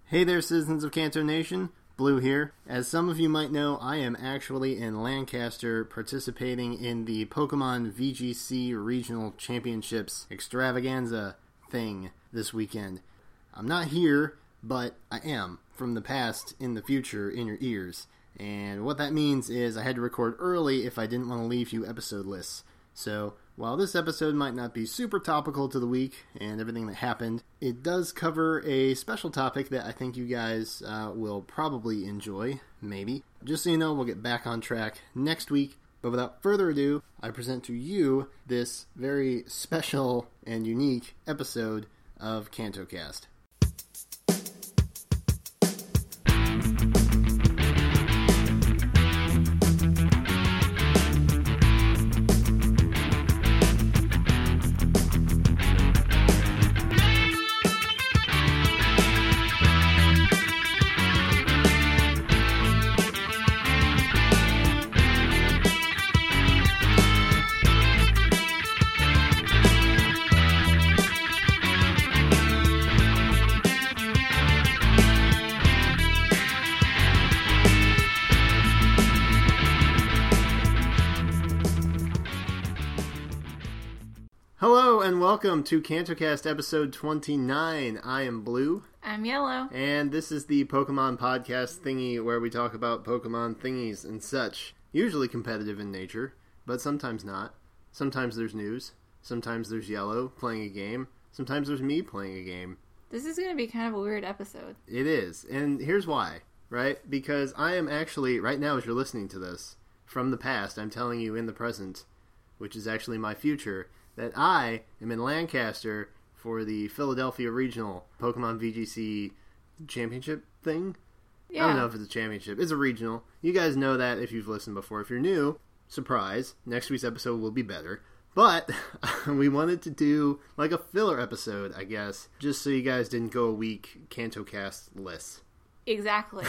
Hey there, citizens of Kanto Nation. Blue here. As some of you might know, I am actually in Lancaster participating in the Pokemon VGC Regional Championships extravaganza thing this weekend. I'm not here, but I am, from the past in the future in your ears. And what that means is I had to record early if I didn't want to leave you episode lists. So, while this episode might not be super topical to the week and everything that happened, it does cover a special topic that I think you guys will probably enjoy, maybe. Just so you know, we'll get back on track next week. But without further ado, I present to you this very special and unique episode of KantoCast. Hello and welcome to KantoCast episode 29. I am Blue. I'm Yellow. And this is the Pokemon podcast thingy where we talk about Pokemon thingies and such. Usually competitive in nature, but sometimes not. Sometimes there's news. Sometimes there's Yellow playing a game. Sometimes there's me playing a game. This is going to be kind of a weird episode. It is. And here's why, right? Because I am actually, right now as you're listening to this, from the past, I'm telling you in the present, which is actually my future, that I am in Lancaster for the Philadelphia Regional Pokemon VGC Championship thing. Yeah. I don't know if it's a championship. It's a regional. You guys know that if you've listened before. If you're new, surprise, next week's episode will be better. But we wanted to do like a filler episode, I guess, just so you guys didn't go a week KantoCast less. Exactly.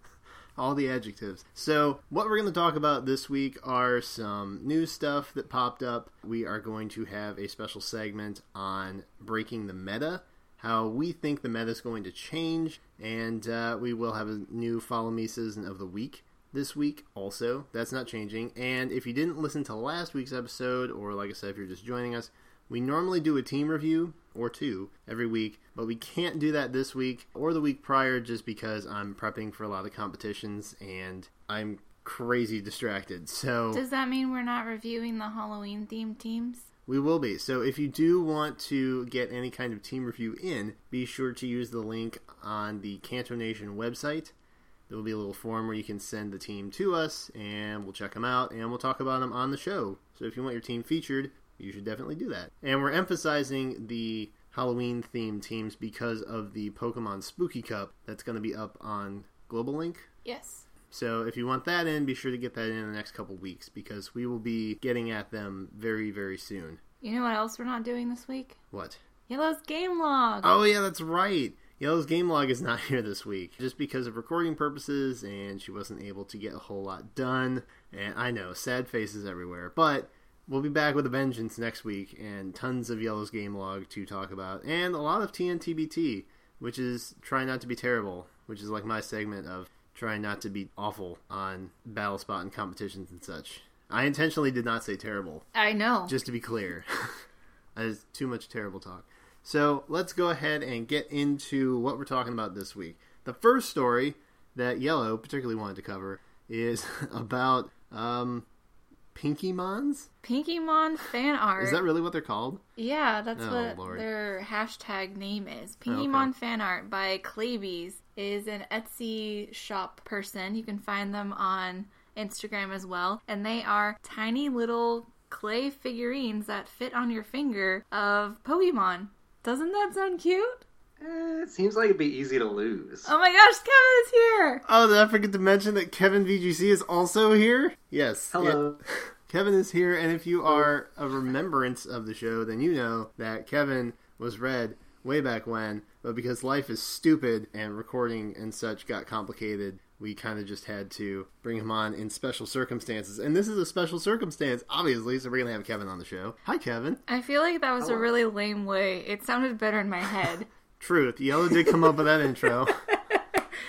All the adjectives. So, what we're going to talk about this week are some new stuff that popped up. We are going to have a special segment on breaking the meta, how we think the meta is going to change, and we will have a new Follow Me Citizen of the Week this week also. That's not changing. And if you didn't listen to last week's episode, or like I said, if you're just joining us, we normally do a team review, or two, every week, but we can't do that this week or the week prior just because I'm prepping for a lot of competitions and I'm crazy distracted. So does that mean we're not reviewing the Halloween themed teams? We will be. So if you do want to get any kind of team review in, be sure to use the link on the Kanto Nation website. There will be a little form where you can send the team to us and we'll check them out and we'll talk about them on the show. So if you want your team featured, you should definitely do that. And we're emphasizing the Halloween-themed teams because of the Pokemon Spooky Cup that's going to be up on Global Link. Yes. So if you want that in, be sure to get that in the next couple weeks because we will be getting at them very, very soon. You know what else we're not doing this week? What? Yellow's Game Log. Oh, yeah, that's right. Yellow's Game Log is not here this week just because of recording purposes and she wasn't able to get a whole lot done. And I know, sad faces everywhere, but we'll be back with a vengeance next week and tons of Yellow's Game Log to talk about. And a lot of TNTBT, which is Try Not to Be Terrible, which is like my segment of trying not to be awful on Battle Spot and competitions and such. I intentionally did not say terrible. I know. Just to be clear. That is too much terrible talk. So let's go ahead and get into what we're talking about this week. The first story that Yellow particularly wanted to cover is about Pinkymons? Pinkymon fan art. Is that really what they're called? Yeah, that's Oh, Lord. their hashtag name is. Pinkymon fan art by Claybees is an Etsy shop person. You can find them on Instagram as well. And they are tiny little clay figurines that fit on your finger of Pokemon. Doesn't that sound cute? It seems like it'd be easy to lose. Oh my gosh, Kevin is here! Oh, did I forget to mention that Kevin VGC is also here? Yes. Hello. Yeah. Kevin is here, and if you are a remembrance of the show, then you know that Kevin was read way back when, but because life is stupid and recording and such got complicated, we kind of just had to bring him on in special circumstances. And this is a special circumstance, obviously, so we're going to have Kevin on the show. Hi, Kevin. I feel like that was a really lame way. It sounded better in my head. Truth. Yellow did come up with that intro.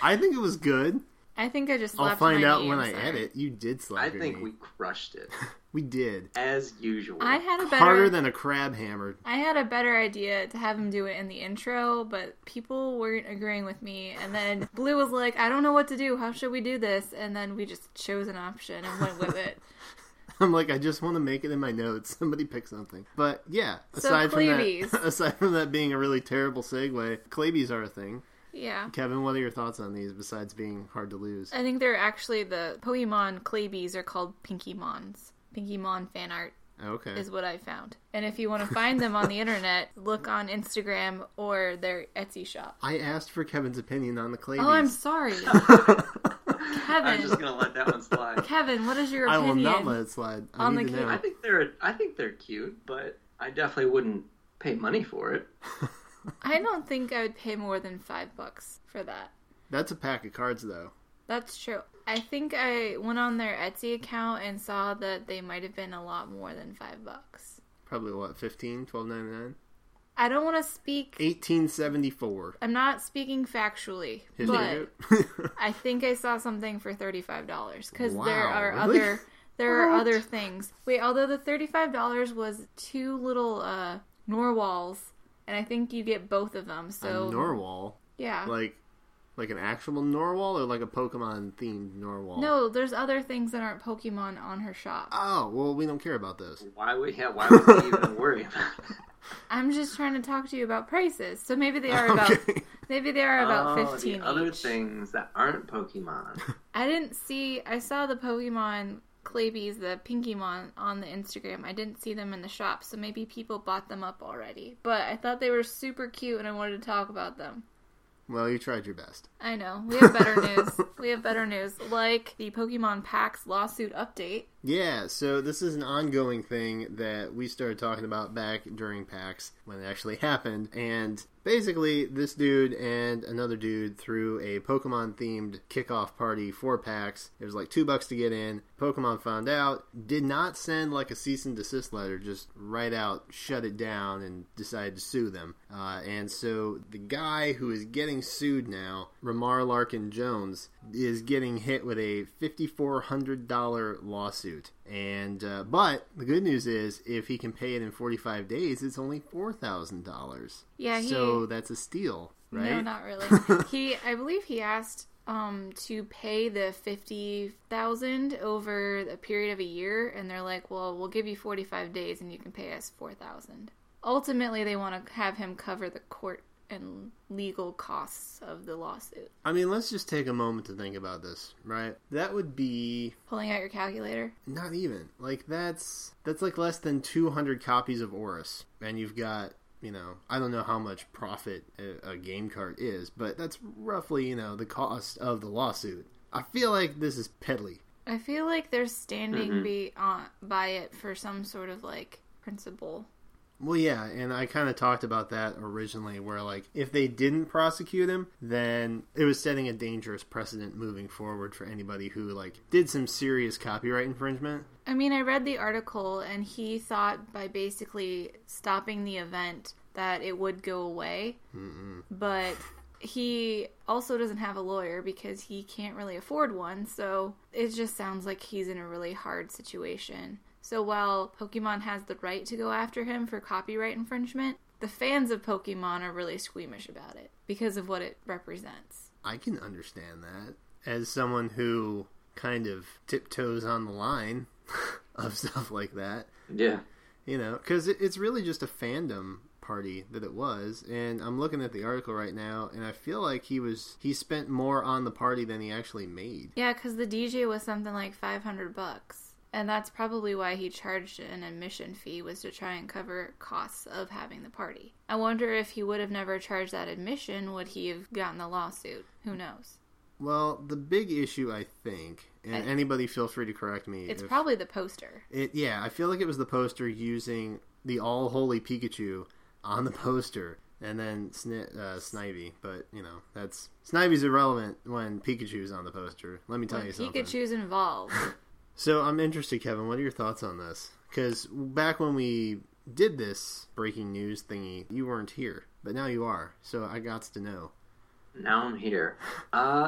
I think it was good. I think I just I'll slapped find my out knee, when I'm I sorry. edit. You did slap I your think knee. we crushed it. We did. As usual. I had a Harder better than a crab hammered. I had a better idea to have him do it in the intro, but people weren't agreeing with me. And then Blue was like, I don't know what to do. How should we do this? And then we just chose an option and went with it. I'm like, I just want to make it in my notes. Somebody pick something. But yeah, So, aside Clavies. from that being a really terrible segue, Clavies are a thing. Yeah. Kevin, what are your thoughts on these besides being hard to lose? I think they're actually the Pokemon Clavies are called Pinkymons. Pinkymon fan art Okay. is what I found. And if you want to find them on the internet, look on Instagram or their Etsy shop. I asked for Kevin's opinion on the Clavies. Oh, I'm sorry. I'm just Kevin. gonna let that one slide. Kevin, what is your I opinion? will not let it slide. I on need the to Clavies. know. I think they're cute, but I definitely wouldn't pay money for it. I don't think I would pay more than $5 for that. That's a pack of cards, though. That's true. I think I went on their Etsy account and saw that they might have been a lot more than $5. Probably what, $15, $12.99? I don't want to speak. $18.74. I'm not speaking factually, His but name? I think I saw something for $35 because Wow, there are really? are other things. Wait, although the $35 was 2 little Norwals, and I think you get both of them. So A Norwal? yeah. Like an actual Norwal or like a Pokemon themed Norwal? No, there's other things that aren't Pokemon on her shop. Oh, well, we don't care about those. Why would we even worry about it? I'm just trying to talk to you about prices. So maybe they are about Okay. maybe they are about 15 the other each. things that aren't Pokemon. I saw the Pokemon Clavies, the Pinkymon on the Instagram. I didn't see them in the shop, so maybe people bought them up already. But I thought they were super cute and I wanted to talk about them. Well, you tried your best. I know. We have better news. We have better news. Like the Pokemon PAX lawsuit update. Yeah, so this is an ongoing thing that we started talking about back during PAX when it actually happened. And basically, this dude and another dude threw a Pokemon-themed kickoff party for PAX. It was like $2 to get in. Pokemon found out, did not send like a cease and desist letter, just right out shut it down and decided to sue them. And so the guy who is getting sued now, Ramar Larkin Jones, is getting hit with a $5,400 lawsuit. And but the good news is, if he can pay it in 45 days, it's only $4,000. Yeah, so that's a steal, right? No, not really. I believe he asked to pay the $50,000 over a period of a year, and they're like, "Well, we'll give you 45 days, and you can pay us $4,000." Ultimately, they want to have him cover the court and legal costs of the lawsuit. I mean, let's just take a moment to think about this, right? That would be Pulling out your calculator. not even like that's like less than 200 copies of Oris, and you've got, you know, I don't know how much profit a game cart is, but that's roughly, you know, the cost of the lawsuit. I feel like this is peddly. I feel like they're standing by it for some sort of like principle. Well, yeah, and I kind of talked about that originally, where, like, if they didn't prosecute him, then it was setting a dangerous precedent moving forward for anybody who, like, did some serious copyright infringement. I mean, I read the article, and he thought by basically stopping the event that it would go away. But he also doesn't have a lawyer because he can't really afford one, so it just sounds like he's in a really hard situation. So while Pokemon has the right to go after him for copyright infringement, the fans of Pokemon are really squeamish about it because of what it represents. I can understand that. As someone who kind of tiptoes on the line of stuff like that. Yeah. You know, because it's really just a fandom party that it was, and I'm looking at the article right now, and I feel like he spent more on the party than he actually made. Yeah, because the DJ was something like $500. And that's probably why he charged an admission fee, was to try and cover costs of having the party. I wonder if he would have never charged that admission, would he have gotten the lawsuit? Who knows? Well, the big issue, I think, and anybody feel free to correct me. It's probably the poster. Yeah, I feel like it was the poster using the All Holy Pikachu on the poster, and then Snivy. But, you know, Snivy's irrelevant when Pikachu's on the poster. Let me tell you something. Pikachu's involved. So I'm interested, Kevin. What are your thoughts on this? Because back when we did this breaking news thingy, you weren't here, but now you are. So I got to know. Now I'm here.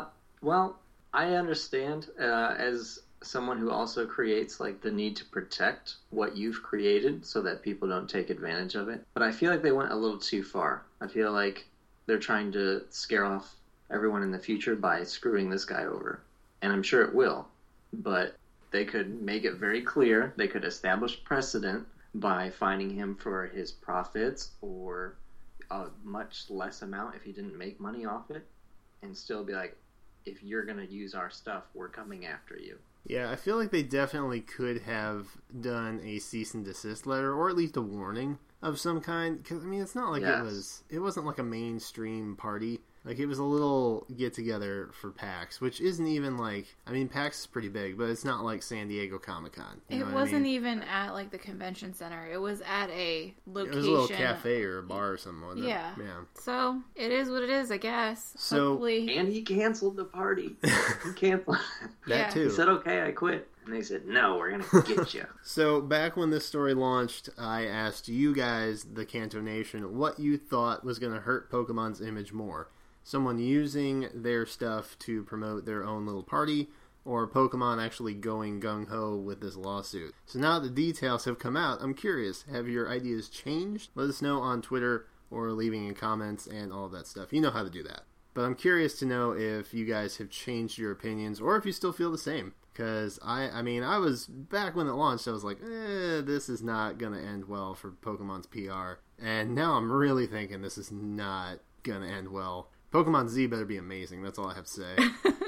Well, I understand as someone who also creates like the need to protect what you've created so that people don't take advantage of it. But I feel like they went a little too far. I feel like they're trying to scare off everyone in the future by screwing this guy over. And I'm sure it will. But they could make it very clear. They could establish precedent by fining him for his profits or a much less amount if he didn't make money off it. And still be like, if you're going to use our stuff, we're coming after you. Yeah, I feel like they definitely could have done a cease and desist letter, or at least a warning of some kind. Because, I mean, it's not like it wasn't like a mainstream party. Like, it was a little get-together for PAX, which isn't even like... I mean, PAX is pretty big, but it's not like San Diego Comic-Con. It wasn't even at, like, the convention center. It was at a location. It was a little cafe or a bar or something, wasn't it? Yeah. So, it is what it is, I guess. So, hopefully. And he canceled the party. He canceled that, too. He said, okay, I quit. And they said, no, we're going to get you. So, back when this story launched, I asked you guys, the Kanto Nation, what you thought was going to hurt Pokemon's image more. Someone using their stuff to promote their own little party, or Pokemon actually going gung-ho with this lawsuit. So now the details have come out, I'm curious, have your ideas changed? Let us know on Twitter or leaving in comments and all of that stuff. You know how to do that. But I'm curious to know if you guys have changed your opinions or if you still feel the same. Because, I mean, I was, back when it launched, I was like, this is not going to end well for Pokemon's PR. And now I'm really thinking this is not going to end well. Pokemon Z better be amazing. That's all I have to say.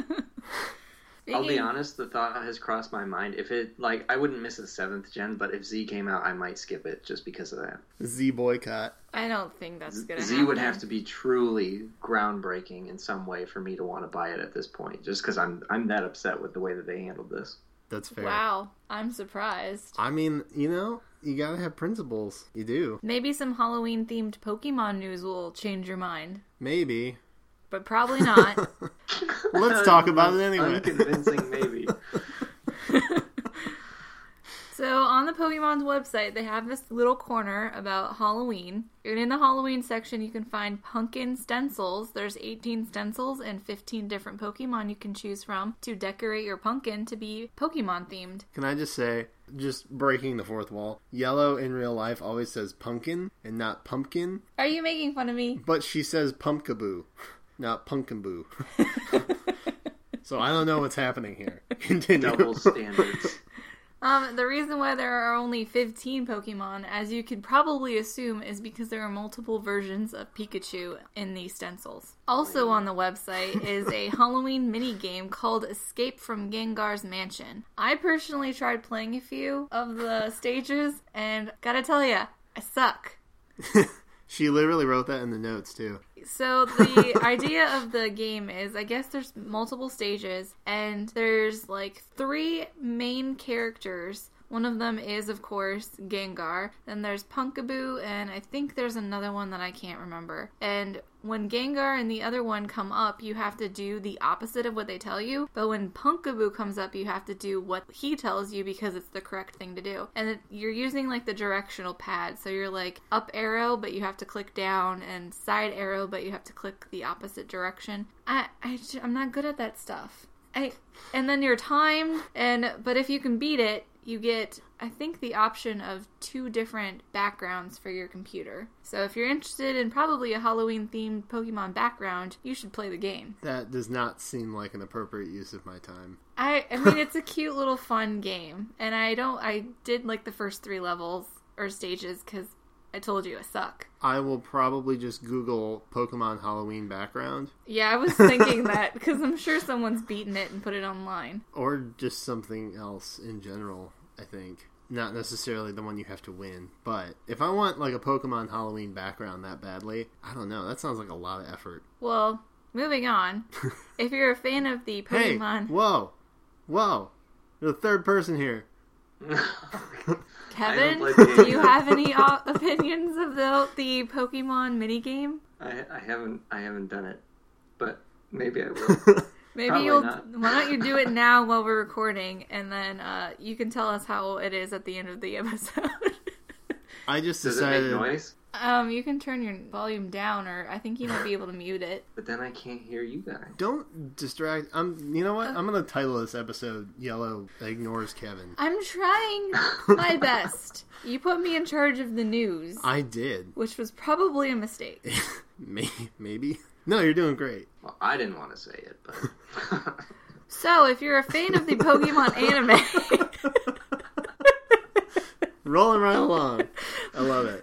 I'll be honest, the thought has crossed my mind. If it, like, I wouldn't miss the 7th gen, but if Z came out, I might skip it just because of that. Z boycott. I don't think that's going to happen. Z would have to be truly groundbreaking in some way for me to want to buy it at this point, just because I'm that upset with the way that they handled this. That's fair. Wow, I'm surprised. I mean, you know, you gotta have principles. You do. Maybe some Halloween-themed Pokemon news will change your mind. Maybe. But probably not. Let's talk about it anyway. Unconvincing, maybe. So on the Pokemon's website, they have this little corner about Halloween. And in the Halloween section, you can find pumpkin stencils. There's 18 stencils and 15 different Pokemon you can choose from to decorate your pumpkin to be Pokemon themed. Can I just say, just breaking the fourth wall, Yellow in real life always says pumpkin and not pumpkin. Are you making fun of me? But she says pumpkaboo, not pumpkinboo. So I don't know what's happening here. Continue. Double standards. The reason why there are only 15 Pokemon, as you could probably assume, is because there are multiple versions of Pikachu in these stencils. Also on the website is a Halloween mini-game called Escape from Gengar's Mansion. I personally tried playing a few of the stages, and gotta tell ya, I suck. She literally wrote that in the notes, too. So the idea of the game is, I guess there's multiple stages, and there's like 3 main characters. One of them is, of course, Gengar. Then there's Pumpkaboo, and I think there's another one that I can't remember. And when Gengar and the other one come up, you have to do the opposite of what they tell you. But when Pumpkaboo comes up, you have to do what he tells you because it's the correct thing to do. And you're using like the directional pad. So you're like up arrow, but you have to click down, and side arrow, but you have to click the opposite direction. I'm not good at that stuff. And then you're timed, but if you can beat it, you get, I think, the option of 2 different backgrounds for your computer. So if you're interested in probably a Halloween-themed Pokemon background, you should play the game. That does not seem like an appropriate use of my time. I mean, it's a cute little fun game. And I did like the first 3 levels or stages because I told you I suck. I will probably just Google Pokemon Halloween background. Yeah, I was thinking that because I'm sure someone's beaten it and put it online. Or just something else in general, I think. Not necessarily the one you have to win. But if I want like a Pokemon Halloween background that badly, I don't know. That sounds like a lot of effort. Well, moving on. If you're a fan of the Pokemon... Hey, whoa. You're the third person here. Kevin, do you have any opinions of the Pokemon minigame? I haven't done it, but maybe I will. Maybe you'll. Not. Why don't you do it now while we're recording, and then you can tell us how it is at the end of the episode. I just decided. Does it make noise? You can turn your volume down, or I think you might be able to mute it. But then I can't hear you guys. Don't distract. You know what? I'm gonna title this episode "Yellow Ignores Kevin." I'm trying my best. You put me in charge of the news. I did. Which was probably a mistake. Maybe. No, you're doing great. Well, I didn't want to say it, but... So, if you're a fan of the Pokemon anime... Rolling right along. I love it.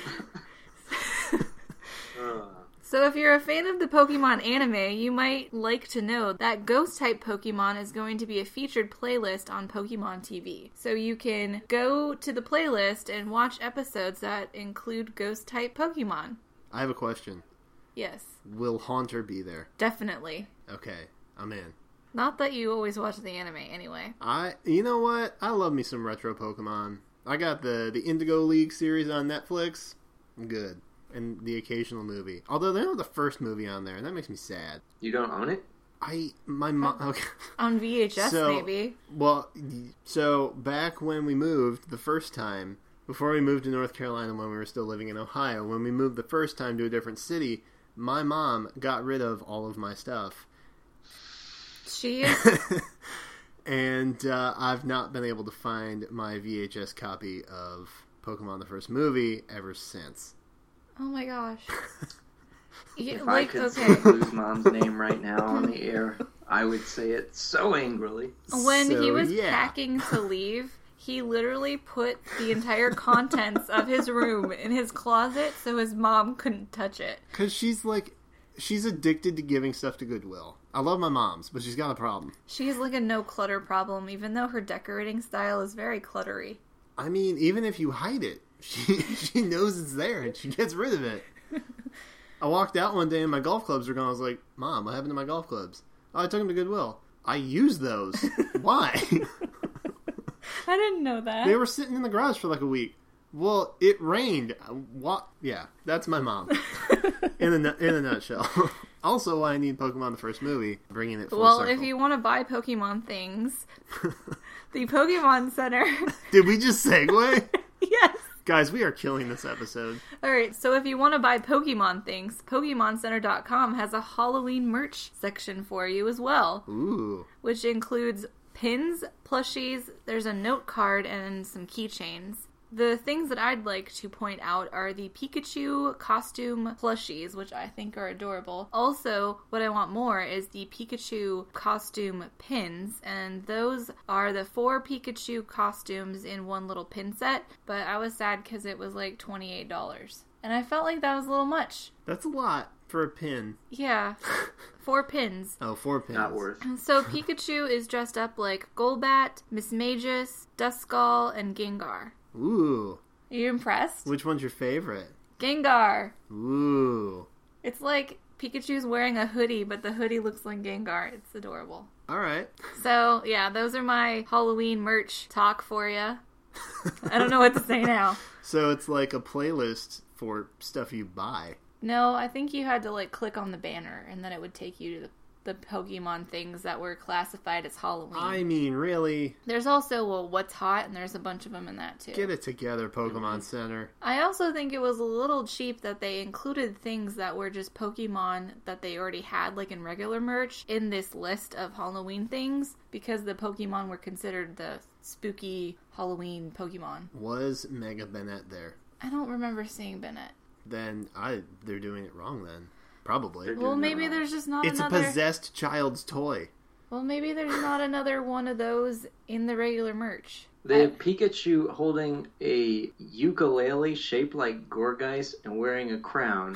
So if you're a fan of the Pokemon anime, you might like to know that Ghost-type Pokemon is going to be a featured playlist on Pokemon TV. So you can go to the playlist and watch episodes that include Ghost-type Pokemon. I have a question. Yes. Will Haunter be there? Definitely. Okay, I'm in. Not that you always watch the anime, anyway. You know what? I love me some retro Pokemon. I got the Indigo League series on Netflix. I'm good. And the occasional movie. Although they don't have the first movie on there, and that makes me sad. You don't own it? My mom... Okay. On VHS, maybe. Well, so back when we moved the first time, before we moved to North Carolina when we were still living in Ohio, when we moved the first time to a different city, my mom got rid of all of my stuff. She is... And I've not been able to find my VHS copy of Pokemon the first movie ever since. Oh my gosh. If I could say Blue's mom's name right now on the air, I would say it so angrily. When he was packing to leave, he literally put the entire contents of his room in his closet so his mom couldn't touch it. Because she's addicted to giving stuff to Goodwill. I love my mom's, but she's got a problem. She's like a no clutter problem, even though her decorating style is very cluttery. I mean, even if you hide it, she knows it's there and she gets rid of it. I walked out one day and my golf clubs were gone. I was like, Mom, what happened to my golf clubs? Oh, I took them to Goodwill. I used those. Why? I didn't know that. They were sitting in the garage for like a week. Well, it rained. What? Yeah, that's my mom. in a nutshell. Also, why I need Pokemon the first movie, bringing it full circle. Well, if you want to buy Pokemon things, the Pokemon Center... Did we just segue? Yes. Guys, we are killing this episode. Alright, so if you want to buy Pokemon things, PokemonCenter.com has a Halloween merch section for you as well. Ooh. Which includes pins, plushies, there's a note card, and some keychains. The things that I'd like to point out are the Pikachu costume plushies, which I think are adorable. Also, what I want more is the Pikachu costume pins, and those are the 4 Pikachu costumes in one little pin set, but I was sad because it was like $28. And I felt like that was a little much. That's a lot for a pin. Yeah. 4 pins. Oh, 4 pins. Not worth. So Pikachu is dressed up like Golbat, Mismagius, Duskull, and Gengar. Ooh. Are you impressed? Which one's your favorite? Gengar. Ooh. It's like Pikachu's wearing a hoodie, but the hoodie looks like Gengar. It's adorable. Alright. So, yeah, those are my Halloween merch talk for you. I don't know what to say now. So it's like a playlist for stuff you buy. No, I think you had to, like, click on the banner, and then it would take you to the Pokemon things that were classified as Halloween. I mean, really? There's also What's Hot, and there's a bunch of them in that, too. Get it together, Pokemon Center. I also think it was a little cheap that they included things that were just Pokemon that they already had, like in regular merch, in this list of Halloween things, because the Pokemon were considered the spooky Halloween Pokemon. Was Mega Bennett there? I don't remember seeing Bennett. Then they're doing it wrong then. Probably. Well, maybe there's just not another... It's a possessed child's toy. Well, maybe there's not another one of those in the regular merch. They have Pikachu holding a ukulele shaped like Gorgeist and wearing a crown.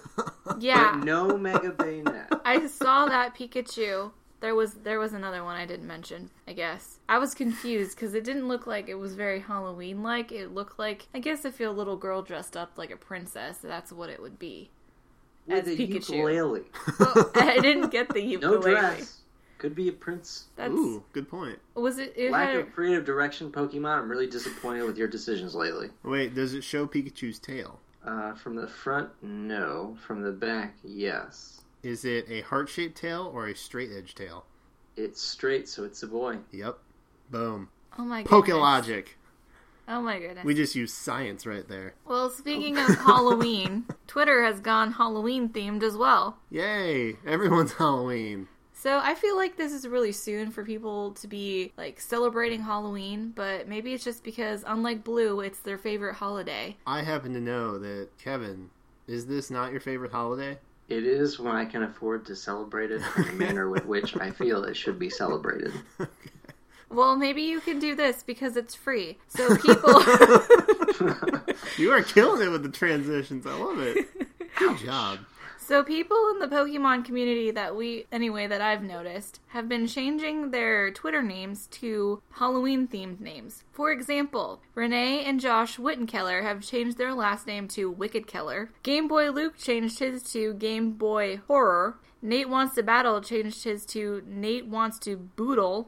Yeah. But no Mega Bayonet. I saw that Pikachu. There was another one I didn't mention, I guess. I was confused because it didn't look like it was very Halloween-like. It looked like, I guess if you're a little girl dressed up like a princess, that's what it would be. With as a Pikachu. ukulele. Well, I didn't get the ukulele. No dress. Could be a prince. Ooh, good point. Was it Lack of creative direction, Pokemon. I'm really disappointed with your decisions lately. Wait, does it show Pikachu's tail? From the front, no. From the back, yes. Is it a heart-shaped tail or a straight-edge tail? It's straight, so it's a boy. Yep. Boom. Oh my goodness. Pokelogic. Oh my goodness. We just use science right there. Well, speaking of Halloween, Twitter has gone Halloween themed as well. Yay! Everyone's Halloween. So I feel like this is really soon for people to be like celebrating Halloween, but maybe it's just because unlike Blue, it's their favorite holiday. I happen to know that, Kevin, is this not your favorite holiday? It is when I can afford to celebrate it in the manner with which I feel it should be celebrated. Well, maybe you can do this because it's free. So people... You are killing it with the transitions. I love it. Good job. So people in the Pokemon community that I've noticed, have been changing their Twitter names to Halloween-themed names. For example, Renee and Josh Wittenkeller have changed their last name to Wicked Keller. Game Boy Luke changed his to Game Boy Horror. Nate Wants to Battle changed his to Nate Wants to Boodle.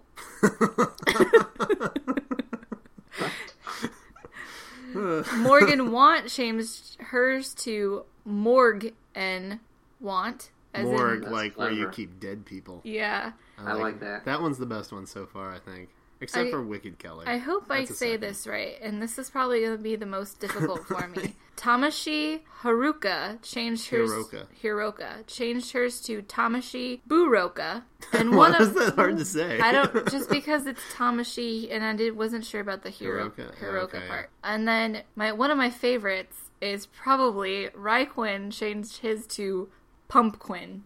Morgan Want changed hers to Morg and Want. Morgue, That's like where you clever. keep dead people. Yeah. I like that. That one's the best one so far, I think. Except for Wicked Keller. I hope I That's a say second. this right, and this is probably going to be the most difficult for me. Tamashi Haruka changed hers... Hiroka changed hers to Tamashi Buroka. And Why is that hard to say? I don't... Just because it's Tamashi, and I wasn't sure about the Hiroka okay, part. And then one of my favorites is probably Raiquin changed his to Pumpquin.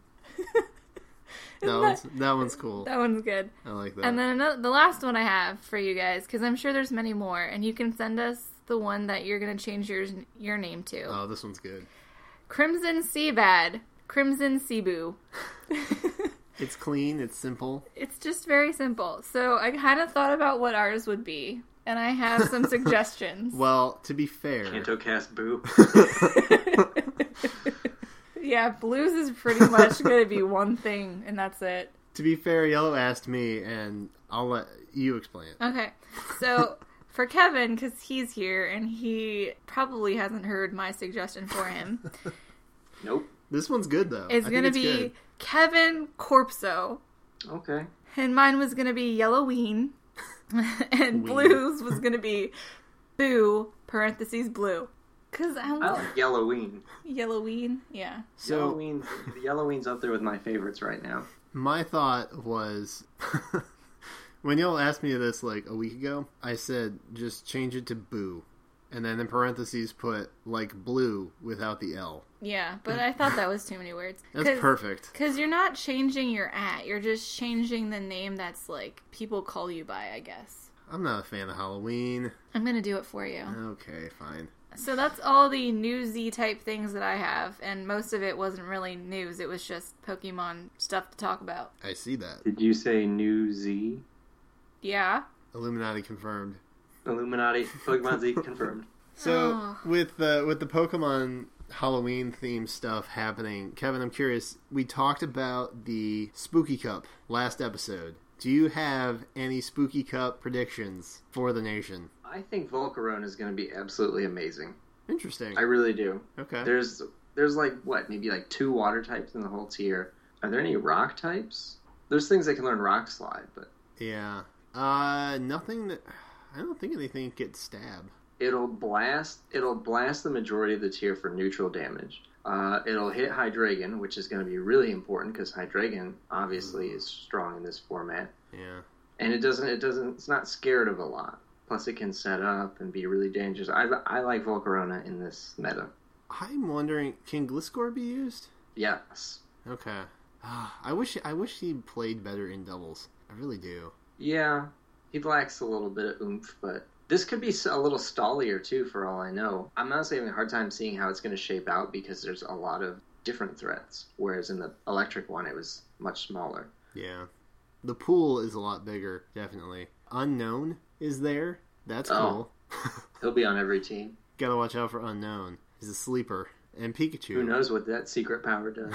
That one's cool. That one's good. I like that. And then the last one I have for you guys, because I'm sure there's many more, and you can send us the one that you're going to change your name to. Oh, this one's good. Crimson Seabad. Crimson Cebu. It's clean, it's simple. It's just very simple. So I kind of thought about what ours would be, and I have some suggestions. Well, to be fair... Cantocast Boo. Yeah, Blues is pretty much going to be one thing, and that's it. To be fair, Yellow asked me, and I'll let you explain it. Okay, so for Kevin, because he's here, and he probably hasn't heard my suggestion for him, Nope. This one's good, though. it's going to be good. Kevin Corpso, Okay. and mine was going to be Yellowween, and Ween. Blues was going to be Boo, parentheses Blue. Because I I like Yellowween. Yellowween, yeah. So, The Yellowween's up there with my favorites right now. my thought was... when Yellow asked me this, like, a week ago, I said, just change it to Boo. And then in parentheses put, like, blue without the L. Yeah, but I thought that was too many words. That's perfect. Because you're not changing your @ you're just changing the name that's, like, people call you by, I guess. I'm not a fan of Halloween. I'm gonna do it for you. Okay, fine. So that's all the newsy type things that I have, and most of it wasn't really news, it was just Pokemon stuff to talk about. I see that. Did you say New Z? Yeah? Illuminati confirmed. Illuminati. Pokemon Z confirmed. So, Oh. with the Pokemon Halloween theme stuff happening, Kevin, I'm curious, we talked about the Spooky Cup last episode. Do you have any Spooky Cup predictions for the nation? I think Volcarona is going to be absolutely amazing. Interesting. I really do. Okay. There's like, what, maybe like 2 water types in the whole tier. Are there any rock types? There's things that can learn Rock Slide, but... Yeah. Nothing that... I don't think anything gets Stab. It'll blast the majority of the tier for neutral damage. It'll hit Hydreigon, which is going to be really important because Hydreigon obviously is strong in this format. Yeah. And it's not scared of a lot. Plus it can set up and be really dangerous. I like Volcarona in this meta. I'm wondering, can Gliscor be used? Yes. Okay. I wish he played better in doubles. I really do. Yeah, he lacks a little bit of oomph, but this could be a little stallier too, for all I know. I'm honestly having a hard time seeing how it's going to shape out because there's a lot of different threats, whereas in the electric one it was much smaller. Yeah. The pool is a lot bigger, definitely. Unknown is there. That's cool. He'll be on every team. Gotta watch out for Unknown. He's a sleeper. And Pikachu. Who knows what that secret power does?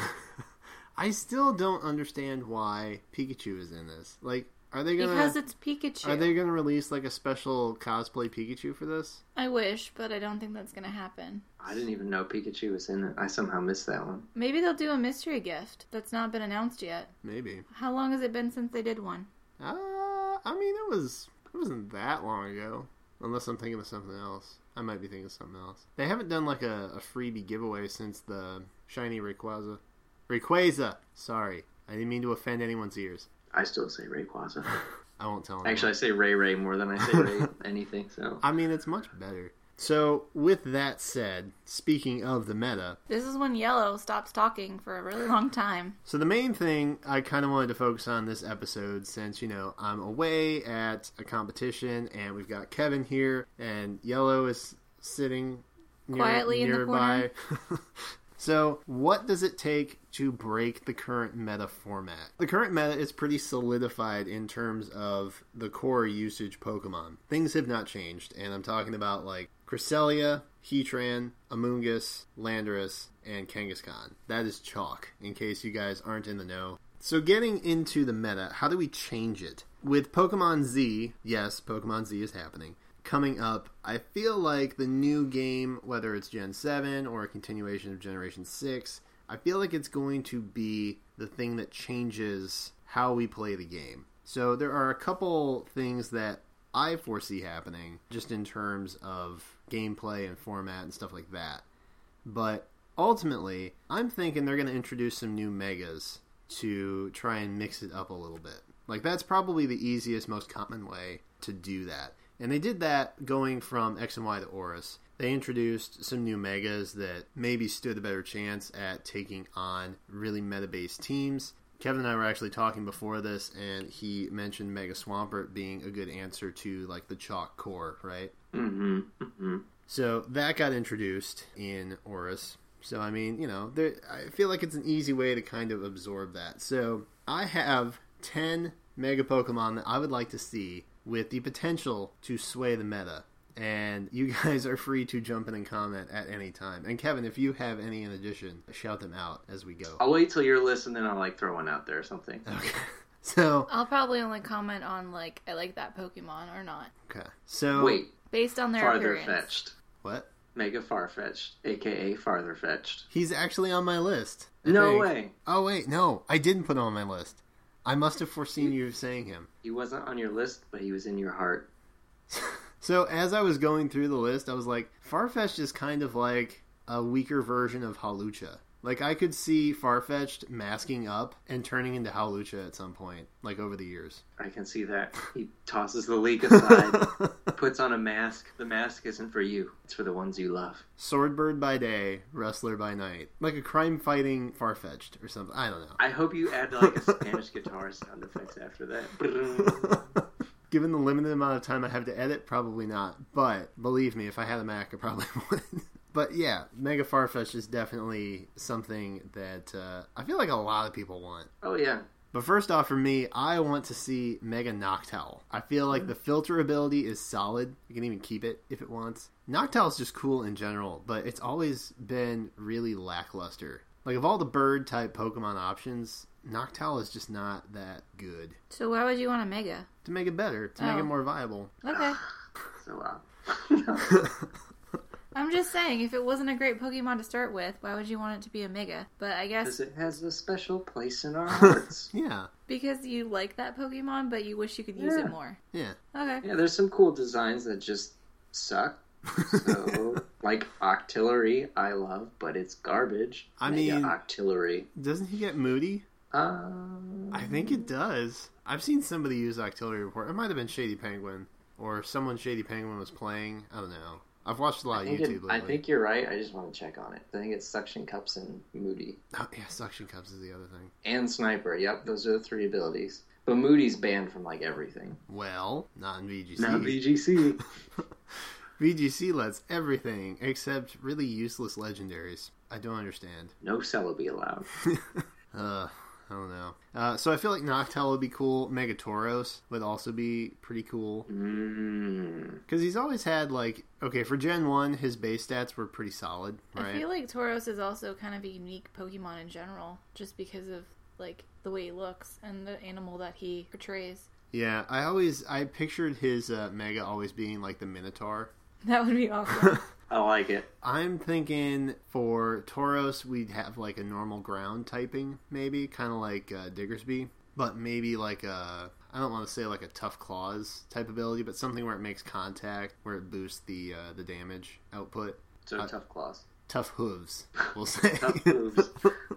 I still don't understand why Pikachu is in this. Like, are they gonna... Because it's Pikachu. Are they gonna release, like, a special cosplay Pikachu for this? I wish, but I don't think that's gonna happen. I didn't even know Pikachu was in it. I somehow missed that one. Maybe they'll do a mystery gift that's not been announced yet. Maybe. How long has it been since they did one? I mean, it wasn't that long ago. Unless I'm thinking of something else. I might be thinking of something else. They haven't done like a freebie giveaway since the shiny Rayquaza. Rayquaza! Sorry. I didn't mean to offend anyone's ears. I still say Rayquaza. I won't tell them. Actually, I say Ray more than I say Ray anything, so... I mean, it's much better. So, with that said, speaking of the meta... This is when Yellow stops talking for a really long time. So the main thing I kind of wanted to focus on this episode, since, you know, I'm away at a competition, and we've got Kevin here, and Yellow is sitting quietly nearby. In the corner. So, what does it take to break the current meta format? The current meta is pretty solidified in terms of the core usage Pokemon. Things have not changed, and I'm talking about, like, Cresselia, Heatran, Amoonguss, Landorus, and Kangaskhan. That is chalk, in case you guys aren't in the know. So getting into the meta, how do we change it? With Pokemon Z, yes, Pokemon Z is happening, coming up, I feel like the new game, whether it's Gen 7 or a continuation of Generation 6, I feel like it's going to be the thing that changes how we play the game. So there are a couple things that I foresee happening, just in terms of gameplay and format and stuff like that. But ultimately, I'm thinking they're going to introduce some new megas to try and mix it up a little bit. Like, that's probably the easiest, most common way to do that. And they did that going from X and Y to Oris. They introduced some new megas that maybe stood a better chance at taking on really meta-based teams. Kevin and I were actually talking before this, and he mentioned Mega Swampert being a good answer to, like, the chalk core, right? Mm-hmm. Mm-hmm. So that got introduced in Oris. So, I mean, you know, I feel like it's an easy way to kind of absorb that. So I have 10 Mega Pokemon that I would like to see with the potential to sway the meta. And you guys are free to jump in and comment at any time. And Kevin, if you have any in addition, shout them out as we go. I'll wait till your list and then I'll like throw one out there or something. Okay. So I'll probably only comment on like I like that Pokemon or not. Okay. So wait. Based on their Farther appearance. Fetched. What? Mega Farfetch'd, aka Farther Fetched. He's actually on my list. I No think. way. Oh wait, no. I didn't put him on my list. I must have foreseen you saying him. He wasn't on your list, but he was in your heart. So as I was going through the list, I was like, Farfetch'd is kind of like a weaker version of Hawlucha. Like, I could see Farfetch'd masking up and turning into Hawlucha at some point, like over the years. I can see that. He tosses the leak aside, puts on a mask. The mask isn't for you. It's for the ones you love. Swordsbird by day, Wrestler by night. Like a crime-fighting Farfetch'd or something. I don't know. I hope you add like a Spanish guitar sound effects after that. Given the limited amount of time I have to edit, probably not. But believe me, if I had a Mac, I probably would. But yeah, Mega Farfetch'd is definitely something that I feel like a lot of people want. Oh yeah. But first off, for me, I want to see Mega Noctowl. I feel like the filter ability is solid. You can even keep it if it wants. Noctowl is just cool in general, but it's always been really lackluster. Like, of all the bird-type Pokemon options, Noctowl is just not that good. So why would you want a Mega? To make it better, to make it more viable. Okay. So I'm just saying, if it wasn't a great Pokemon to start with, why would you want it to be a Mega? But I guess... Because it has a special place in our hearts. Yeah. Because you like that Pokemon, but you wish you could use it more. Yeah. Okay. Yeah, there's some cool designs that just suck. So, like Octillery, I love, but it's garbage. I mean... Octillery. Doesn't he get moody? I think it does. I've seen somebody use Octillery before. It might have been Shady Penguin. Or someone Shady Penguin was playing. I don't know. I've watched a lot of YouTube lately. I think you're right. I just want to check on it. I think it's Suction Cups and Moody. Oh, yeah, Suction Cups is the other thing. And Sniper. Yep, those are the three abilities. But Moody's banned from, like, everything. Well, not in VGC. Not VGC. VGC lets everything except really useless legendaries. I don't understand. No Celebi allowed. I don't know. So I feel like Noctowl would be cool. Megatoros would also be pretty cool. Because he's always had, like... Okay, for Gen 1, his base stats were pretty solid, right? I feel like Tauros is also kind of a unique Pokemon in general. Just because of, like, the way he looks and the animal that he portrays. Yeah, I pictured his Mega always being, like, the Minotaur. That would be awesome. I like it. I'm thinking for Tauros, we'd have like a normal ground typing, maybe, kind of like Diggersby. but maybe like a, I don't want to say like a Tough Claws type ability, but something where it makes contact, where it boosts the damage output. So Tough Claws. Tough Hooves, we'll say. Tough Hooves.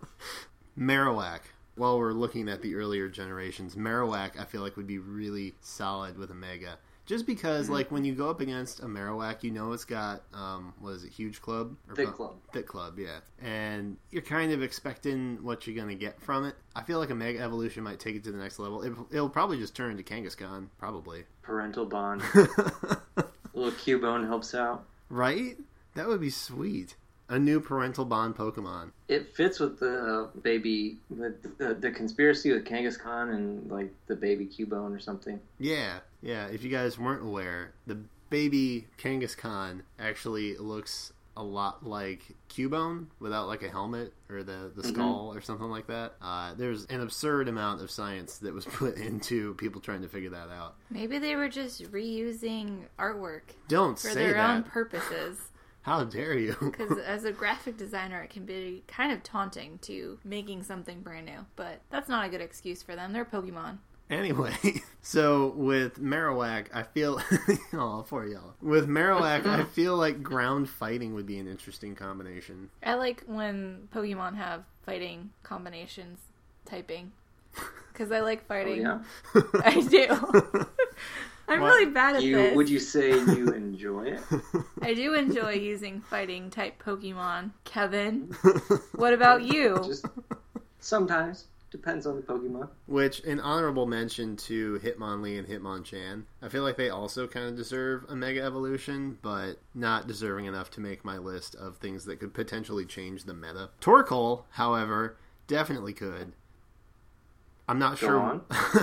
Marowak. While we're looking at the earlier generations, Marowak I feel like would be really solid with a Mega. Just because, like, when you go up against a Marowak, you know it's got, what is it, Huge Club? Thick Club. Thick Club, yeah. And you're kind of expecting what you're going to get from it. I feel like a Mega Evolution might take it to the next level. It'll probably just turn into Kangaskhan, probably. Parental Bond. A little Cubone helps out. Right? That would be sweet. A new Parental Bond Pokemon. It fits with the baby, the conspiracy with Kangaskhan and, like, the baby Cubone or something. Yeah. If you guys weren't aware, the baby Kangaskhan actually looks a lot like Cubone without, like, a helmet or the skull or something like that. There's an absurd amount of science that was put into people trying to figure that out. Maybe they were just reusing artwork. Don't for say their that. own purposes. How dare you? Because as a graphic designer, it can be kind of taunting to making something brand new. But that's not a good excuse for them. They're Pokemon. Anyway, so with Marowak, I feel... oh, poor y'all. With Marowak, I feel like ground fighting would be an interesting combination. I like when Pokemon have fighting combinations typing. Because I like fighting. Oh, yeah? I do. I'm really bad at this. Would you say you enjoy it? I do enjoy using fighting type Pokemon. Kevin, what about you? Just sometimes. Depends on the Pokemon. Which, an honorable mention to Hitmonlee and Hitmonchan. I feel like they also kind of deserve a Mega Evolution, but not deserving enough to make my list of things that could potentially change the meta. Torkoal, however, definitely could. I'm not sure. On.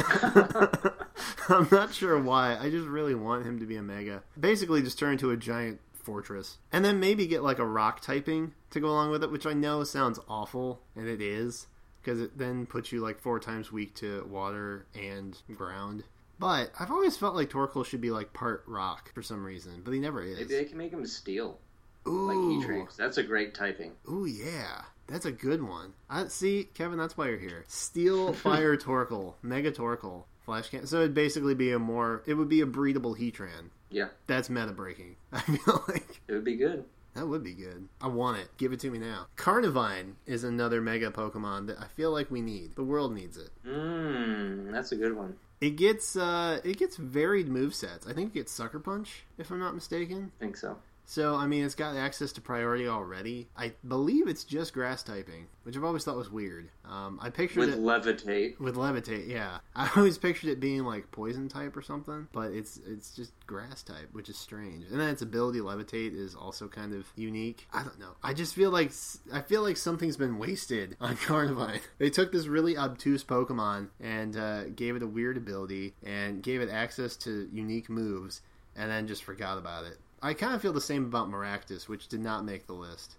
I'm not sure why. I just really want him to be a Mega. Basically, just turn into a giant fortress. And then maybe get like a rock typing to go along with it, which I know sounds awful, and it is. Because it then puts you like 4 times weak to water and ground. But I've always felt like Torkoal should be like part rock for some reason, but he never is. Maybe they can make him steel. Ooh. Like Heatranks. That's a great typing. Ooh, yeah. That's a good one. See, Kevin, that's why you're here. Steel Fire Torkoal. Mega Torkoal. Flash Can. So it'd basically be it would be a breedable Heatran. Yeah. That's meta breaking. I feel like. It would be good. That would be good. I want it. Give it to me now. Carnivine is another Mega Pokemon that I feel like we need. The world needs it. That's a good one. It gets varied movesets. I think it gets Sucker Punch, if I'm not mistaken. I think so. So, I mean, it's got access to priority already. I believe it's just grass typing, which I've always thought was weird. I pictured it... Levitate. With Levitate, yeah. I always pictured it being, like, poison type or something, but it's just grass type, which is strange. And then its ability, Levitate, is also kind of unique. I don't know. I just feel like... something's been wasted on Carnivine. They took this really obtuse Pokemon and gave it a weird ability and gave it access to unique moves and then just forgot about it. I kind of feel the same about Maractus, which did not make the list.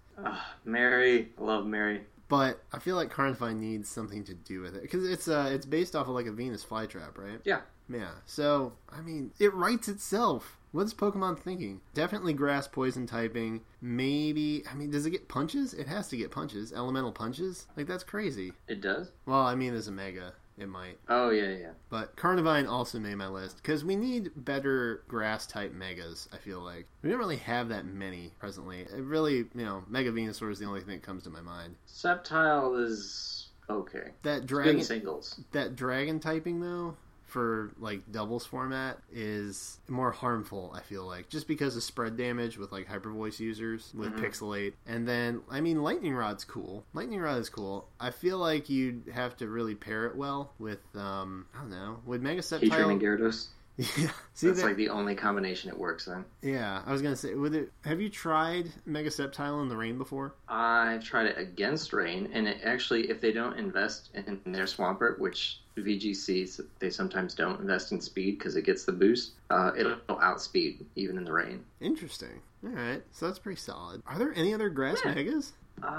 Mary. I love Mary. But I feel like Carnivine needs something to do with it. Because it's based off of like a Venus flytrap, right? Yeah. Yeah. So, I mean, it writes itself. What's Pokemon thinking? Definitely grass poison typing. Maybe, I mean, does it get punches? It has to get punches. Elemental punches? Like, that's crazy. It does? Well, I mean, as a Mega, it might. Oh, yeah. But Carnivine also made my list. Because we need better grass-type Megas, I feel like. We don't really have that many presently. It really, Mega Venusaur is the only thing that comes to my mind. Sceptile is okay. That dragon singles. That dragon typing, though, for like doubles format is more harmful, I feel like, just because of spread damage with like Hyper Voice users with Pixelate. And then, I mean, Lightning Rod's cool. Lightning Rod is cool. I feel like you'd have to really pair it well with I don't know, with Mega Sceptile. Heatran and Gyarados. Yeah, that's like the only combination it works in. Yeah, I was gonna say, have you tried Mega Sceptile in the rain before? I've tried it against rain, and it actually, if they don't invest in their Swampert, which VGCs, they sometimes don't invest in speed because it gets the boost, it'll outspeed even in the rain. Interesting. All right, so that's pretty solid. Are there any other grass Megas?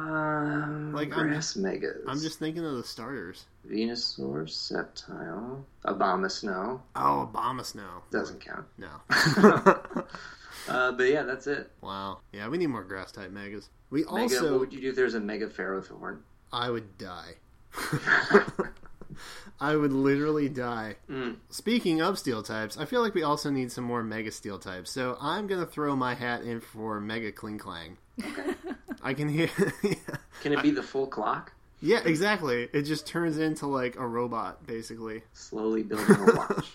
Like grass Megas. I'm just thinking of the starters. Venusaur, Sceptile, Abomasnow. Oh, Abomasnow. Doesn't count. No. But yeah, that's it. Wow. Yeah, we need more grass type Megas. What would you do if there's a Mega Ferrothorn? I would die. I would literally die. Mm. Speaking of steel types, I feel like we also need some more Mega Steel types. So I'm going to throw my hat in for Mega Klinklang. Okay. I can hear... Can it be the full clock? Yeah, exactly. It just turns into like a robot, basically. Slowly building a watch.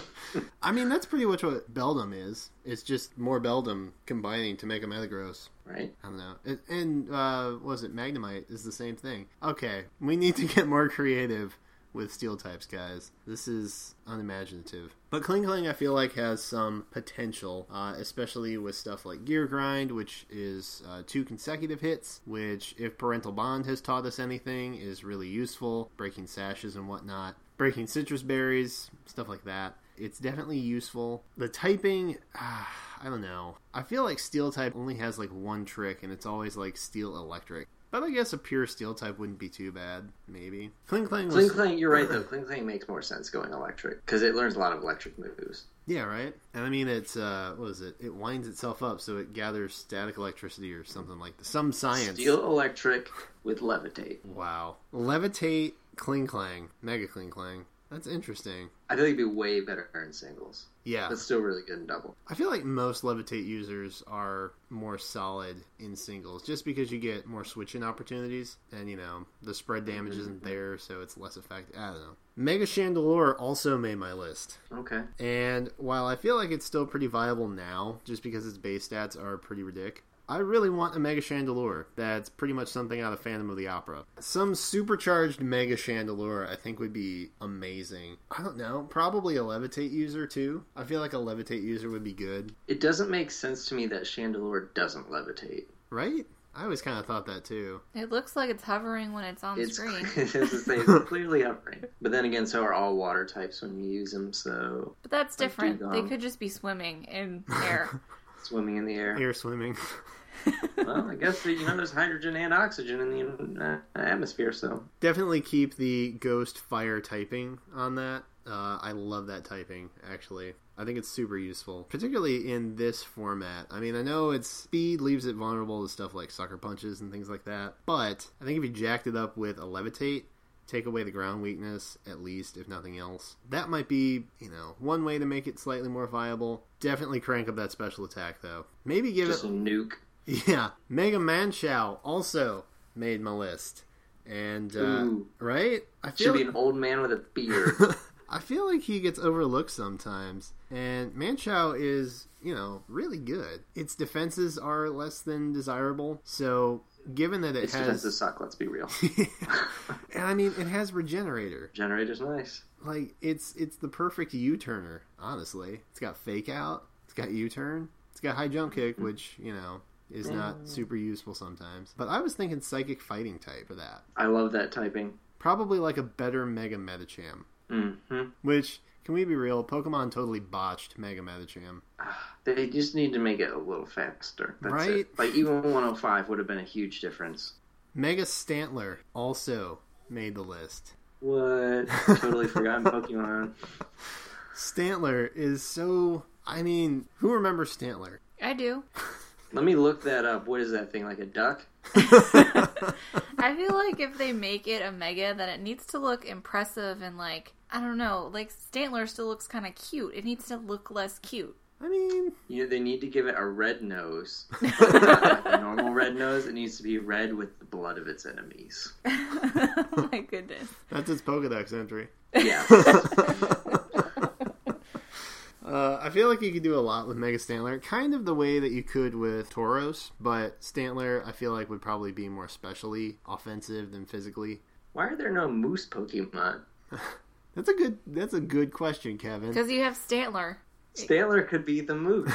I mean, that's pretty much what Beldum is. It's just more Beldum combining to make a Metagross. Right? I don't know. And what was it? Magnemite is the same thing. Okay, we need to get more creative with steel types, guys. This is unimaginative. But Klinklang, I feel like, has some potential, especially with stuff like Gear Grind, which is 2 consecutive hits, which, if Parental Bond has taught us anything, is really useful. Breaking sashes and whatnot. Breaking citrus berries, stuff like that. It's definitely useful. The typing, I don't know. I feel like Steel type only has like one trick, and it's always like Steel Electric. But I guess a pure Steel type wouldn't be too bad, maybe. Klinklang, you're right though. Klinklang makes more sense going electric, because it learns a lot of electric moves. Yeah, right? And I mean, it's, what is it? It winds itself up, so it gathers static electricity or something like that. Some science. Steel Electric with Levitate. Wow. Levitate, Klinklang, Mega Klinklang. That's interesting. I feel like it'd be way better in singles. Yeah. That's still really good in double. I feel like most Levitate users are more solid in singles, just because you get more switching opportunities, and, you know, the spread damage isn't there, so it's less effective. I don't know. Mega Chandelure also made my list. Okay. And while I feel like it's still pretty viable now, just because its base stats are pretty ridiculous, I really want a Mega Chandelure that's pretty much something out of Phantom of the Opera. Some supercharged Mega Chandelure I think would be amazing. I don't know, probably a Levitate user too. I feel like a Levitate user would be good. It doesn't make sense to me that Chandelure doesn't levitate. Right? I always kind of thought that too. It looks like it's hovering when it's on screen. It's clearly hovering. But then again, so are all water types when you use them, so... But that's different. They could just be swimming in air. Swimming in the air. Air swimming. Well, I guess, there's hydrogen and oxygen in the atmosphere, so... Definitely keep the ghost fire typing on that. I love that typing, actually. I think it's super useful, particularly in this format. I mean, I know its speed leaves it vulnerable to stuff like sucker punches and things like that, but I think if you jacked it up with a Levitate, take away the ground weakness, at least, if nothing else, that might be, one way to make it slightly more viable. Definitely crank up that special attack, though. Maybe give just it... a nuke. Yeah. Mega Manchow also made my list. And, right? Should be an old man with a beard. I feel like he gets overlooked sometimes. And Manchow is, really good. Its defenses are less than desirable. So, given that its defenses suck, let's be real. And I mean, it has Regenerator. Regenerator's nice. Like, it's the perfect U-turner, honestly. It's got Fake Out. It's got U-turn. It's got High Jump Kick, which, is not super useful sometimes. But I was thinking Psychic Fighting type for that. I love that typing. Probably like a better Mega Medicham. Mm-hmm. Which, can we be real? Pokemon totally botched Mega Medicham. They just need to make it a little faster. That's right? It. Like, even 105 would have been a huge difference. Mega Stantler also made the list. What? Totally forgotten Pokemon. Stantler is so... I mean, who remembers Stantler? I do. Let me look that up. What is that thing, like a duck? I feel like if they make it a Mega, then it needs to look impressive and I don't know, Stantler still looks kind of cute. It needs to look less cute. I mean... they need to give it a red nose. Not like a normal red nose. It needs to be red with the blood of its enemies. Oh my goodness. That's its Pokedex entry. Yeah. I feel like you could do a lot with Mega Stantler, kind of the way that you could with Tauros, but Stantler I feel like would probably be more specially offensive than physically. Why are there no moose Pokemon? That's a good question, Kevin. Because you have Stantler. Stantler could be the moose.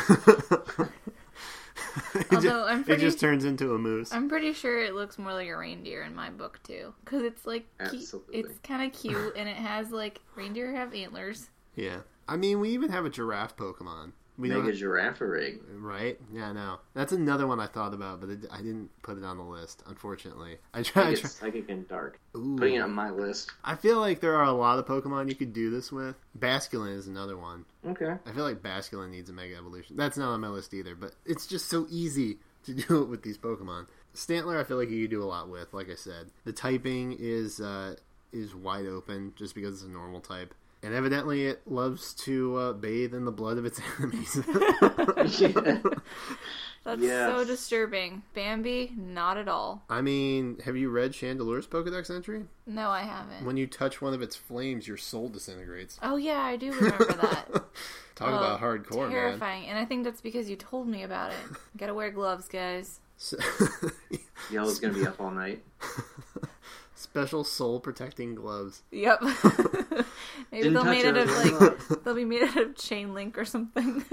Although it just turns into a moose. I'm pretty sure it looks more like a reindeer in my book too, because it's it's kind of cute and it has reindeer have antlers. Yeah. I mean, we even have a giraffe Pokemon. Mega Girafarig. Right? Yeah, no. That's another one I thought about, but I didn't put it on the list, unfortunately. Psychic and Dark. Ooh. Putting it on my list. I feel like there are a lot of Pokemon you could do this with. Basculin is another one. Okay. I feel like Basculin needs a Mega Evolution. That's not on my list either, but it's just so easy to do it with these Pokemon. Stantler I feel like you could do a lot with, like I said. The typing is is wide open just because it's a normal type. And evidently it loves to bathe in the blood of its enemies. That's so disturbing. Bambi, not at all. I mean, have you read Chandelure's Pokedex entry? No, I haven't. When you touch one of its flames, your soul disintegrates. Oh yeah, I do remember that. Talk about hardcore, terrifying. And I think that's because you told me about it. Gotta wear gloves, guys. Yellow's gonna be up all night. Special soul protecting gloves. Yep. Maybe they'll be made out of chain link or something.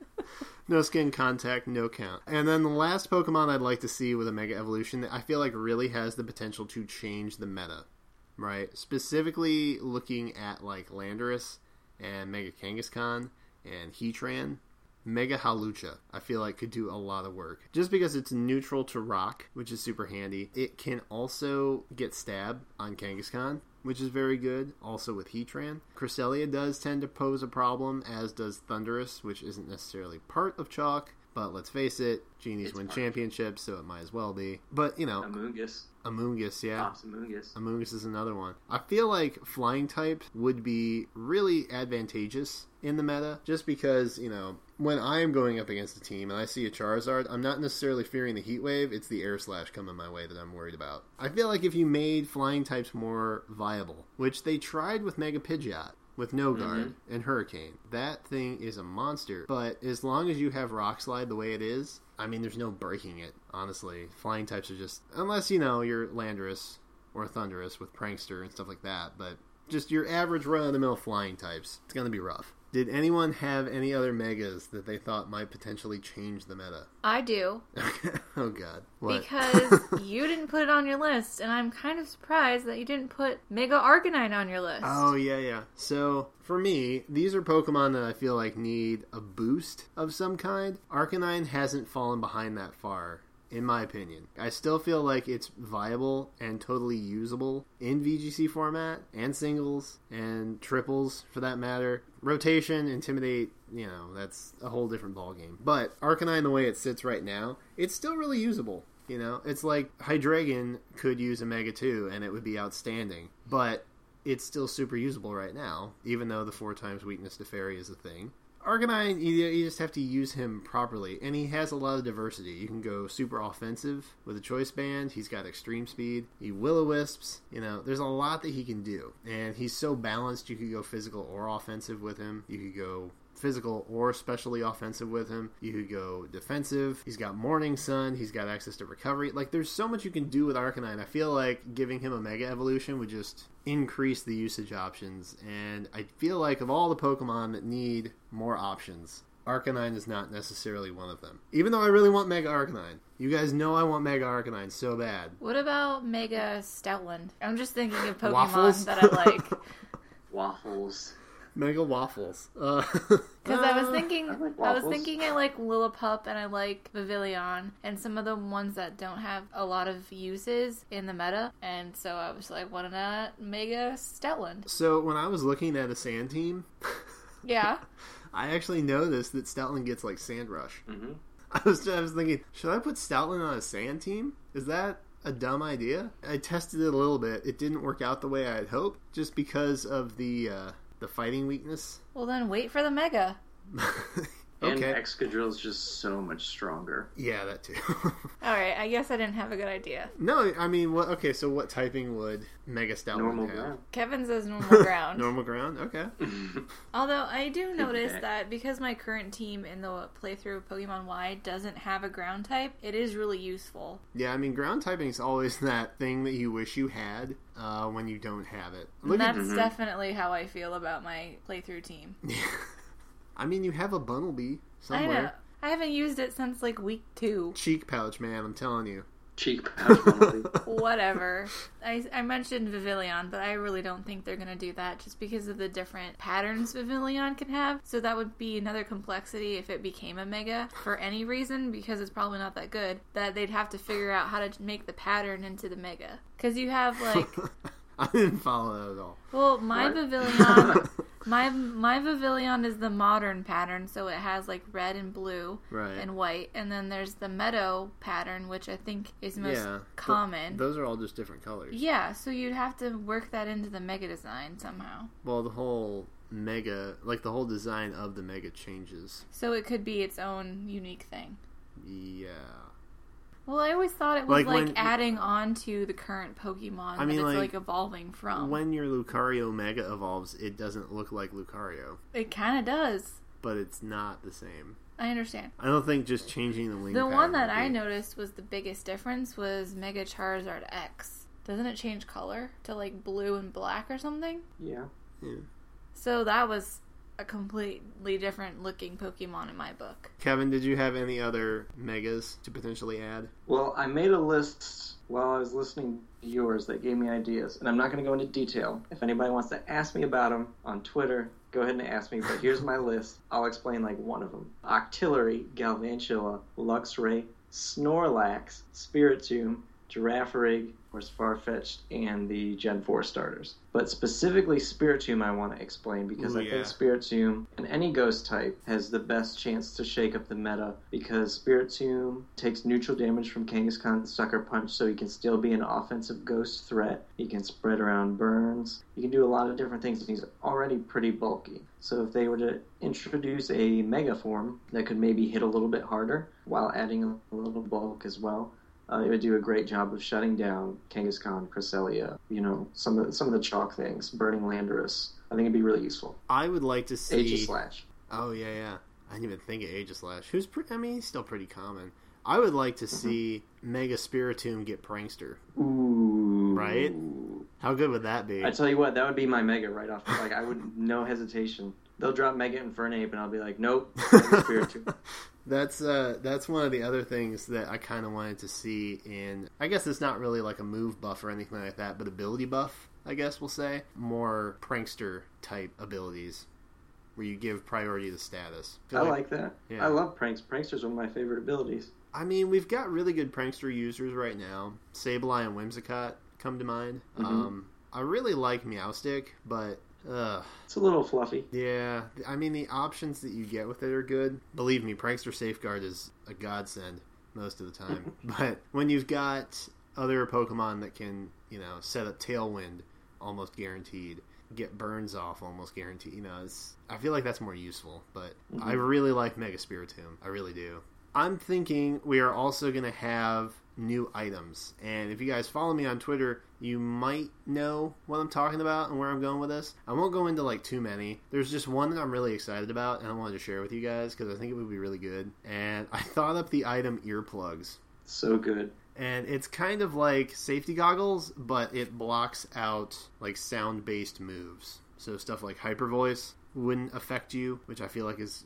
No skin contact, no count. And then the last Pokemon I'd like to see with a Mega Evolution that I feel like really has the potential to change the meta, right? Specifically looking at like Landorus and Mega Kangaskhan and Heatran. Mega Hawlucha, I feel like, could do a lot of work. Just because it's neutral to rock, which is super handy. It can also get stab on Kangaskhan, which is very good. Also with Heatran. Cresselia does tend to pose a problem, as does Thundurus, which isn't necessarily part of Chalk. But let's face it, Genies win championships, so it might as well be. But, you know... Amoonguss, yeah. Amoonguss is another one. I feel like flying type would be really advantageous in the meta, just because, you know, when I am going up against a team and I see a Charizard, I'm not necessarily fearing the Heat Wave, it's the Air Slash coming my way that I'm worried about. I feel like if you made flying types more viable, which they tried with Mega Pidgeot, with No Guard and Hurricane. That thing is a monster, but as long as you have Rock Slide the way it is, I mean, there's no breaking it, honestly. Flying types are just... Unless, you know, you're Landorus or Thundurus with Prankster and stuff like that, but just your average run-of-the-mill flying types, it's going to be rough. Did anyone have any other Megas that they thought might potentially change the meta? I do. Oh, God. What? Because you didn't put it on your list, and I'm kind of surprised that you didn't put Mega Arcanine on your list. Oh, yeah. So, for me, these are Pokemon that I feel like need a boost of some kind. Arcanine hasn't fallen behind that far, in my opinion. I still feel like it's viable and totally usable in VGC format, and singles, and triples, for that matter. Rotation, Intimidate, you know, that's a whole different ballgame. But Arcanine, the way it sits right now, it's still really usable. You know, it's like Hydreigon could use a Mega 2 and it would be outstanding. But it's still super usable right now, even though the 4 times weakness to Fairy is a thing. Arcanine, you just have to use him properly, and he has a lot of diversity. You can go super offensive with a Choice Band, he's got extreme speed, he Will-O-Wisps, you know, there's a lot that he can do. And he's so balanced, you could go physical or offensive with him, you could go physical or especially offensive with him. You could go defensive. He's got Morning Sun. He's got access to recovery. Like, there's so much you can do with Arcanine. I feel like giving him a Mega Evolution would just increase the usage options. And I feel like of all the Pokemon that need more options, Arcanine is not necessarily one of them. Even though I really want Mega Arcanine. You guys know I want Mega Arcanine so bad. What about Mega Stoutland? I'm just thinking of Pokemon Waffles? that I like. Waffles. Mega Waffles. Because I was thinking, I I like Lillipup and I like Vivillon and some of the ones that don't have a lot of uses in the meta, and so I was like, why not Mega Stoutland? So when I was looking at a Sand team, yeah, I actually noticed that Stoutland gets like Sand Rush. Mm-hmm. I was thinking, should I put Stoutland on a Sand team? Is that a dumb idea? I tested it a little bit. It didn't work out the way I had hoped, just because of the fighting weakness. Well, then wait for the Mega. Okay. And Excadrill's just so much stronger. Yeah, that too. Alright, I guess I didn't have a good idea. No, I mean, okay, so what typing would Mega Stoutland Normal have? ground. Kevin says normal ground. Normal ground? Okay. Although I do notice that because my current team in the playthrough of Pokemon Y doesn't have a ground type, it is really useful. Yeah, I mean, ground typing is always that thing that you wish you had when you don't have it. And that's definitely how I feel about my playthrough team. I mean, you have a Bunnelby somewhere. I know. I haven't used it since like week 2. Cheek pouch, man, I'm telling you. Cheek pouch. Whatever. I mentioned Vivillon, but I really don't think they're going to do that just because of the different patterns Vivillon can have. So that would be another complexity if it became a Mega for any reason, because it's probably not that good, that they'd have to figure out how to make the pattern into the Mega. Because you have like... I didn't follow that at all. Well, my Vivillon... My Vivillon is the modern pattern, so it has like red and blue and white, and then there's the Meadow pattern, which I think is most common. Those are all just different colors. Yeah, so you'd have to work that into the Mega design somehow. Well, the whole Mega, like the whole design of the Mega changes. So it could be its own unique thing. Yeah. Well, I always thought it was like adding on to the current Pokemon that it's like evolving from. When your Lucario Mega evolves, it doesn't look like Lucario. It kind of does. But it's not the same. I understand. I don't think just changing the wing pattern. The one that I noticed was the biggest difference was Mega Charizard X. Doesn't it change color to like blue and black or something? Yeah. So that was a completely different looking Pokemon in my book. Kevin, did you have any other Megas to potentially add? Well, I made a list while I was listening to yours that gave me ideas, and I'm not going to go into detail. If anybody wants to ask me about them on Twitter, go ahead and ask me, but here's my list. I'll explain like one of them. Octillery, Galvantula, Luxray, Snorlax, Spiritomb, Girafarig, or Farfetch'd, and the Gen 4 starters. But specifically Spiritomb I want to explain because I think Spiritomb and any ghost type has the best chance to shake up the meta because Spiritomb takes neutral damage from Kangaskhan's Sucker Punch, so he can still be an offensive ghost threat. He can spread around burns. He can do a lot of different things, and he's already pretty bulky. So if they were to introduce a Mega form that could maybe hit a little bit harder while adding a little bulk as well, it would do a great job of shutting down Kangaskhan, Cresselia, some of the chalk things, Burning Landorus. I think it'd be really useful. I would like to see Aegislash. Oh yeah. I didn't even think of Aegislash. He's still pretty common. I would like to see Mega Spiritomb get Prankster. Ooh. Right? How good would that be? I tell you what, that would be my Mega right off. Like I would, no hesitation. They'll drop Mega Infernape, and I'll be like, nope, Spiritomb. That's one of the other things that I kind of wanted to see in. I guess it's not really like a move buff or anything like that, but ability buff. I guess we'll say more prankster type abilities where you give priority to status. I like that. Yeah. I love pranks. Prankster's one of my favorite abilities. I mean, we've got really good prankster users right now. Sableye and Whimsicott come to mind. Mm-hmm. I really like Meowstic, but it's a little fluffy. Yeah, I mean, the options that you get with it are good. Believe me, Prankster Safeguard is a godsend most of the time. But when you've got other Pokemon that can, set up Tailwind almost guaranteed, get burns off almost guaranteed, I feel like that's more useful. But I really like Mega Spiritomb. I really do. I'm thinking we are also going to have new items. And if you guys follow me on Twitter, you might know what I'm talking about and where I'm going with this. I won't go into too many. There's just one that I'm really excited about and I wanted to share with you guys because I think it would be really good. And I thought up the item earplugs. So good. And it's kind of like safety goggles, but it blocks out sound-based moves. So stuff like Hyper Voice wouldn't affect you, which I feel like is,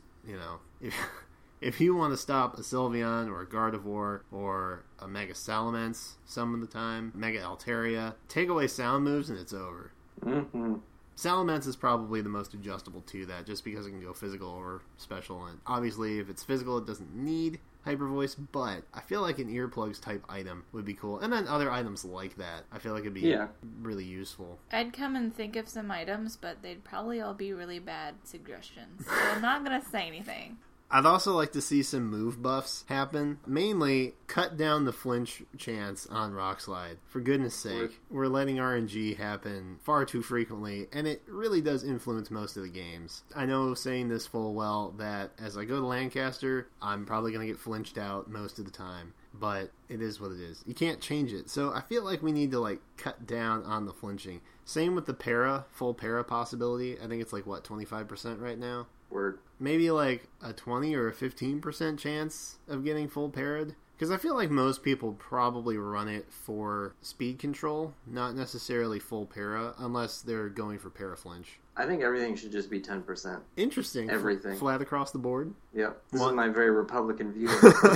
if you want to stop a Sylveon or a Gardevoir or a Mega Salamence some of the time, Mega Altaria, take away sound moves and it's over. Mm-hmm. Salamence is probably the most adjustable to that just because it can go physical or special. And obviously, if it's physical, it doesn't need Hyper Voice, but I feel like an earplugs type item would be cool. And then other items like that. I feel like it'd be really useful. I'd come and think of some items, but they'd probably all be really bad suggestions. So I'm not going to say anything. I'd also like to see some move buffs happen. Mainly, cut down the flinch chance on Rock Slide. For goodness sake, we're letting RNG happen far too frequently, and it really does influence most of the games. I know saying this full well that as I go to Lancaster, I'm probably going to get flinched out most of the time. But it is what it is. You can't change it. So I feel like we need to cut down on the flinching. Same with the full para possibility. I think it's 25% right now. Word. Maybe a 20 or a 15% chance of getting full parried. Because I feel like most people probably run it for speed control, not necessarily full para, unless they're going for para flinch. I think everything should just be 10%. Interesting. Everything. Flat across the board? Yep. This is my very Republican view.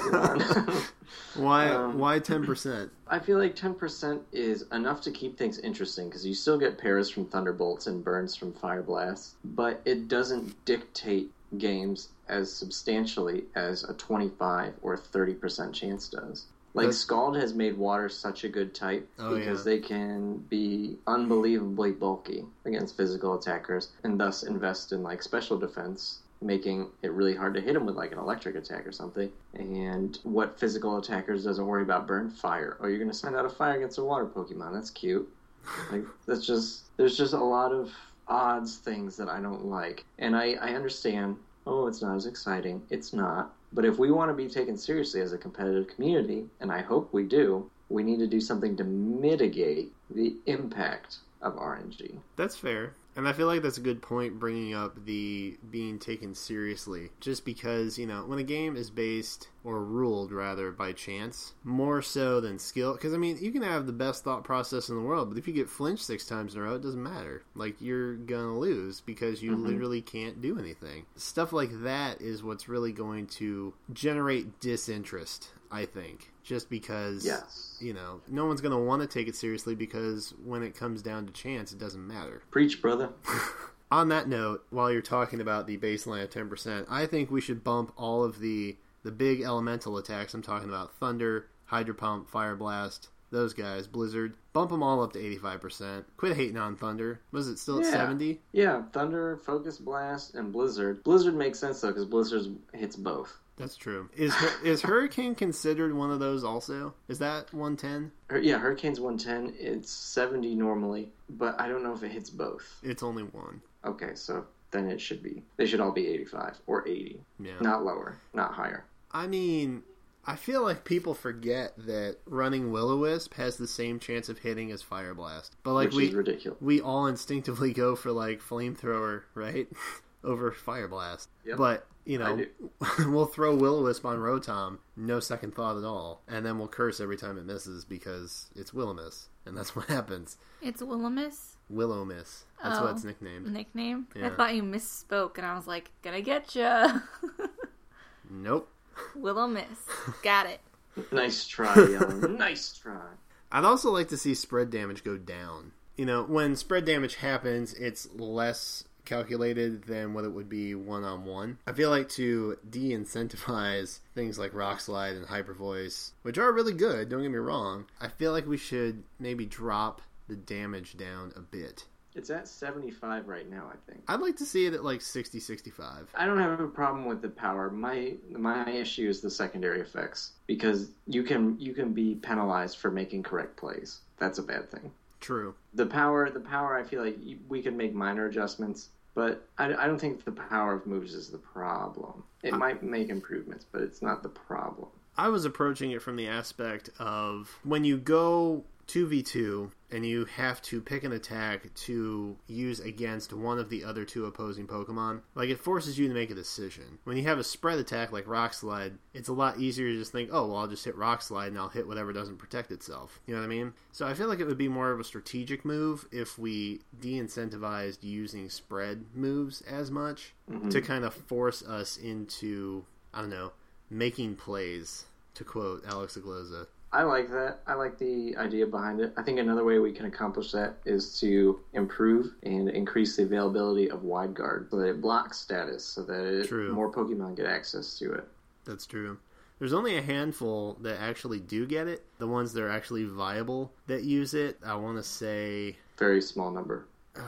Why 10%? I feel like 10% is enough to keep things interesting, because you still get paras from Thunderbolts and burns from Fire Blast, but it doesn't dictate games as substantially as a 25 or 30% chance does. Like, Scald has made water such a good type because they can be unbelievably bulky against physical attackers and thus invest in, like, special defense, making it really hard to hit them with, like, an electric attack or something. And what physical attackers doesn't worry about? Burn fire. Oh, you're going to send out a fire against a water Pokemon. That's cute. Like, there's just a lot of odds things that I don't like. And I understand, it's not as exciting. It's not. But if we want to be taken seriously as a competitive community, and I hope we do, we need to do something to mitigate the impact of RNG. That's fair. And I feel like that's a good point, bringing up the being taken seriously. Just because, when a game is based, or ruled rather, by chance, more so than skill. Because, you can have the best thought process in the world, but if you get flinched 6 times in a row, it doesn't matter. Like, you're gonna lose because you literally can't do anything. Stuff like that is what's really going to generate disinterest, I think. Just because, no one's going to want to take it seriously because when it comes down to chance, it doesn't matter. Preach, brother. On that note, while you're talking about the baseline of 10%, I think we should bump all of the big elemental attacks. I'm talking about Thunder, Hydro Pump, Fire Blast, those guys, Blizzard. Bump them all up to 85%. Quit hating on Thunder. Was it still at 70? Yeah, Thunder, Focus Blast, and Blizzard. Blizzard makes sense, though, because Blizzard hits both. That's true. Is Hurricane considered one of those also? Is that 110? Yeah, Hurricane's 110. It's 70 normally, but I don't know if it hits both. It's only one. Okay, so then it should be. They should all be 85 or 80. Yeah. Not lower, not higher. I feel like people forget that running Will-O-Wisp has the same chance of hitting as Fire Blast. But which is ridiculous. We all instinctively go for like Flamethrower, right? Over Fire Blast. Yep. But we'll throw Will-O-Wisp on Rotom, no second thought at all, and then we'll curse every time it misses because it's Will-O-Miss, and that's what happens. It's Will-O-Miss? Will-O-Miss. That's what it's nicknamed. Nickname? Yeah. I thought you misspoke, and I was like, gonna get ya. Nope. Will-O-Miss. Got it. Nice try, Yellen. Nice try. I'd also like to see spread damage go down. When spread damage happens, it's less calculated than what it would be one-on-one. I feel like to de-incentivize things like Rock Slide and Hyper Voice, which are really good, don't get me wrong, I feel like we should maybe drop the damage down a bit. It's at 75 right now, I think. I'd like to see it at like 60, 65. I don't have a problem with the power. My issue is the secondary effects, because you can be penalized for making correct plays. That's a bad thing. True. The power, I feel like we can make minor adjustments, but I don't think the power of moves is the problem. It might make improvements, but it's not the problem. I was approaching it from the aspect of when you go 2v2 and you have to pick an attack to use against one of the other two opposing Pokemon, like it forces you to make a decision. When you have a spread attack like Rock Slide, it's a lot easier to just think, oh, well, I'll just hit Rock Slide and I'll hit whatever doesn't protect itself. You know what I mean? So I feel like it would be more of a strategic move if we de-incentivized using spread moves as much to kind of force us into, I don't know, making plays, to quote Alex Agloza. I like that. I like the idea behind it. I think another way we can accomplish that is to improve and increase the availability of Wide Guard so that it blocks status, so that more Pokemon get access to it. That's true. There's only a handful that actually do get it. The ones that are actually viable that use it, I want to say... Very small number.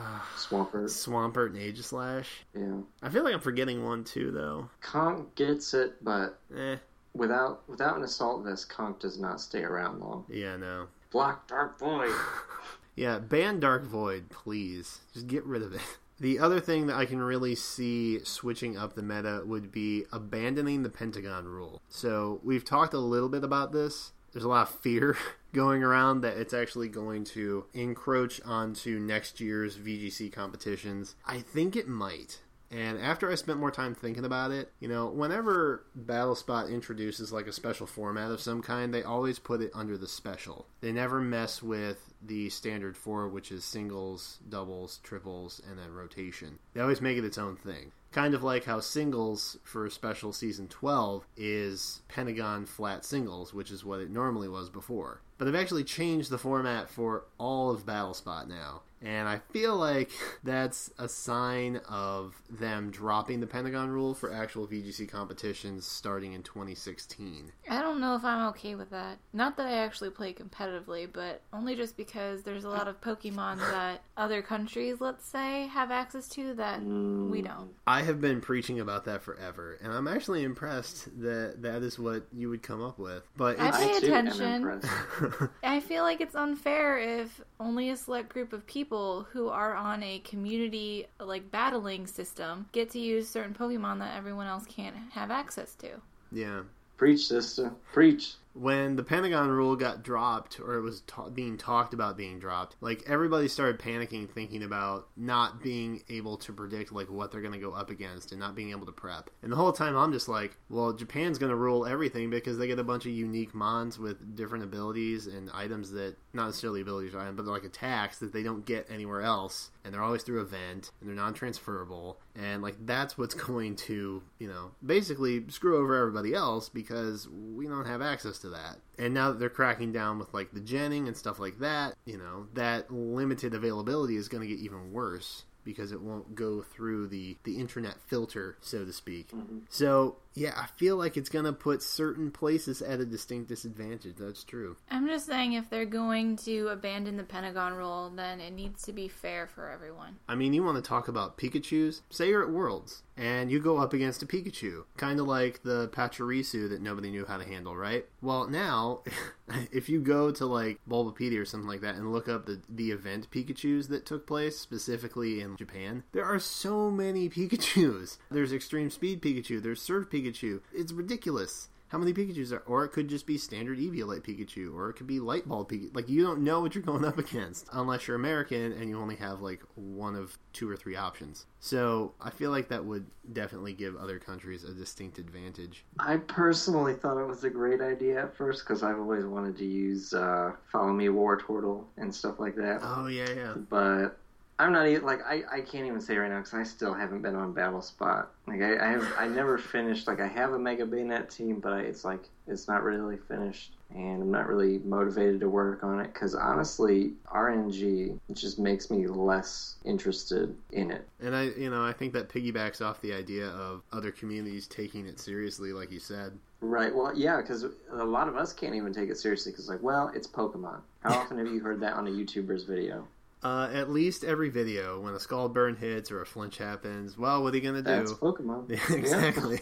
Swampert and Aegislash. Yeah. I feel like I'm forgetting one too, though. Conk gets it, but... Without an Assault Vest, Conk does not stay around long. Yeah, no. Block Dark Void. Yeah, ban Dark Void, please. Just get rid of it. The other thing that I can really see switching up the meta would be abandoning the Pentagon rule. So, we've talked a little bit about this. There's a lot of fear going around that it's actually going to encroach onto next year's VGC competitions. I think it might. And after I spent more time thinking about it, whenever BattleSpot introduces like a special format of some kind, they always put it under the special. They never mess with the standard 4, which is singles, doubles, triples, and then rotation. They always make it its own thing. Kind of like how singles for special season 12 is Pentagon flat singles, which is what it normally was before. But they've actually changed the format for all of BattleSpot now. And I feel like that's a sign of them dropping the Pentagon rule for actual VGC competitions starting in 2016. I don't know if I'm okay with that. Not that I actually play competitively, but only just because there's a lot of Pokemon that other countries, let's say, have access to that we don't. I have been preaching about that forever, and I'm actually impressed that that is what you would come up with. But I it's... pay attention. I feel like it's unfair if only a select group of people who are on a community like battling system get to use certain Pokemon that everyone else can't have access to. Yeah. Preach, sister. Preach. When the Pentagon rule got dropped, or it was being talked about being dropped, like, everybody started panicking, thinking about not being able to predict, like, what they're going to go up against and not being able to prep. And the whole time I'm just like, well, Japan's going to rule everything because they get a bunch of unique mons with different abilities and items that, not necessarily abilities, but like attacks that they don't get anywhere else. And they're always through event, and they're non-transferable. And, like, that's what's going to, you know, basically screw over everybody else because we don't have access to that. And now that they're cracking down with, like, the genning and stuff like that, you know, that limited availability is going to get even worse because it won't go through the internet filter, so to speak. Mm-hmm. So, yeah, I feel like it's going to put certain places at a distinct disadvantage. That's true. I'm just saying if they're going to abandon the Pentagon rule, then it needs to be fair for everyone. I mean, you want to talk about Pikachus? Say you're at Worlds, and you go up against a Pikachu. Kind of like the Pachirisu that nobody knew how to handle, right? Well, now, if you go to, like, Bulbapedia or something like that and look up the event Pikachus that took place, specifically in Japan, there are so many Pikachus. There's Extreme Speed Pikachu, there's Surf Pikachu. It's ridiculous how many Pikachus are. Or it could just be standard Eviolite Pikachu, or it could be Light Ball Pikachu. Like, you don't know what you're going up against unless you're American and you only have, like, one of 2 or 3 options. So I feel like that would definitely give other countries a distinct advantage. I personally thought it was a great idea at first because I've always wanted to use Follow Me Wartortle and stuff like that. Oh, yeah. But I'm not even, like, I can't even say right now because I still haven't been on BattleSpot. Like, I never finished, like, I have a Mega Bayonet team, but it's not really finished, and I'm not really motivated to work on it because, honestly, RNG just makes me less interested in it. And I think that piggybacks off the idea of other communities taking it seriously, like you said. Right, well, yeah, because a lot of us can't even take it seriously because, like, well, it's Pokemon. How often have you heard that on a YouTuber's video? At least every video, when a Scald Burn hits or a flinch happens, well, what are you going to do? That's Pokemon. Yeah, exactly.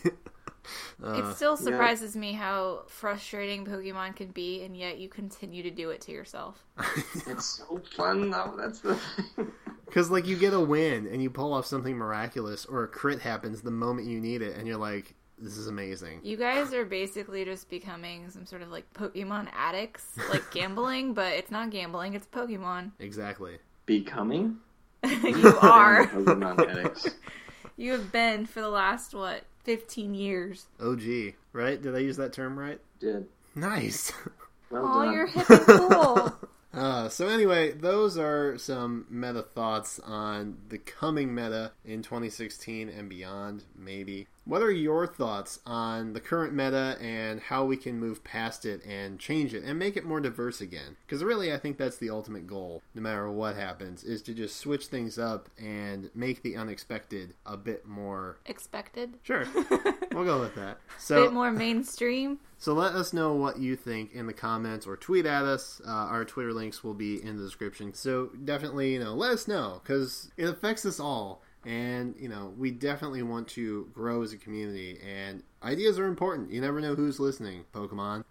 It still surprises me how frustrating Pokemon can be, and yet you continue to do it to yourself. It's so fun, though. That's the thing. Because, like, you get a win, and you pull off something miraculous, or a crit happens the moment you need it, and you're like, this is amazing. You guys are basically just becoming some sort of, like, Pokemon addicts, like gambling, but it's not gambling, it's Pokemon. Exactly. Becoming? You are. Pokemon addicts. You have been for the last, 15 years. OG, right? Did I use that term right? Did. Nice. Well done. You're hip and cool. So anyway, those are some meta thoughts on the coming meta in 2016 and beyond, maybe. What are your thoughts on the current meta and how we can move past it and change it and make it more diverse again? Because really, I think that's the ultimate goal, no matter what happens, is to just switch things up and make the unexpected a bit more... Expected? Sure. We'll go with that. A bit more mainstream? So let us know what you think in the comments or tweet at us. Our Twitter links will be in the description. So definitely, let us know because it affects us all. And, we definitely want to grow as a community. And ideas are important. You never know who's listening, Pokemon.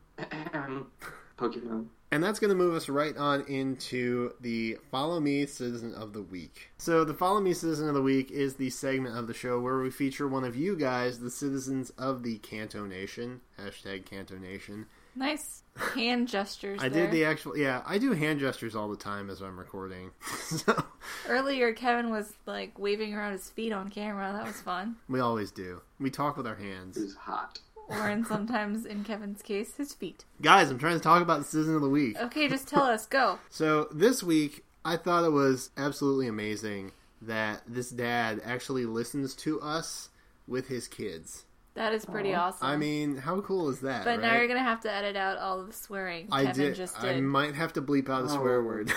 Pokemon. And that's going to move us right on into the Follow Me Citizen of the Week. So the Follow Me Citizen of the Week is the segment of the show where we feature one of you guys, the citizens of the Kanto Nation. # Kanto Nation. Nice hand gestures I there. did the actual... Yeah, I do hand gestures all the time as I'm recording. So, earlier, Kevin was, waving around his feet on camera. That was fun. we always do. We talk with our hands. It was hot. Or sometimes, in Kevin's case, his feet. Guys, I'm trying to talk about the Citizen of the Week. Okay, just tell us. Go. So, this week, I thought it was absolutely amazing that this dad actually listens to us with his kids. That is pretty awesome. I mean, how cool is that? But right? now you're going to have to edit out all of the swearing Kevin just did. I might have to bleep out a swear word.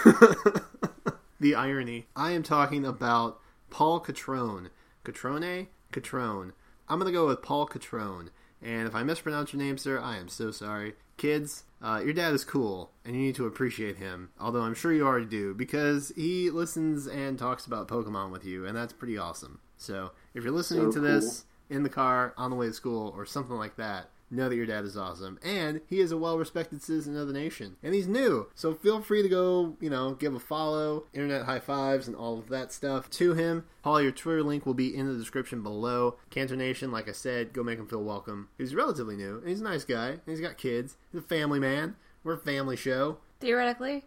The irony. I am talking about Paul Catrone. Catrone. I'm going to go with Paul Catrone. And if I mispronounce your name, sir, I am so sorry. Kids, your dad is cool, and you need to appreciate him. Although I'm sure you already do, because he listens and talks about Pokemon with you, and that's pretty awesome. So, if you're listening to this in the car, on the way to school, or something like that, know that your dad is awesome. And he is a well-respected citizen of the nation. And he's new. So feel free to go, give a follow, internet high fives, and all of that stuff to him. Paul, your Twitter link will be in the description below. Cantor Nation, like I said, go make him feel welcome. He's relatively new, and he's a nice guy, and he's got kids. He's a family man. We're a family show. Theoretically.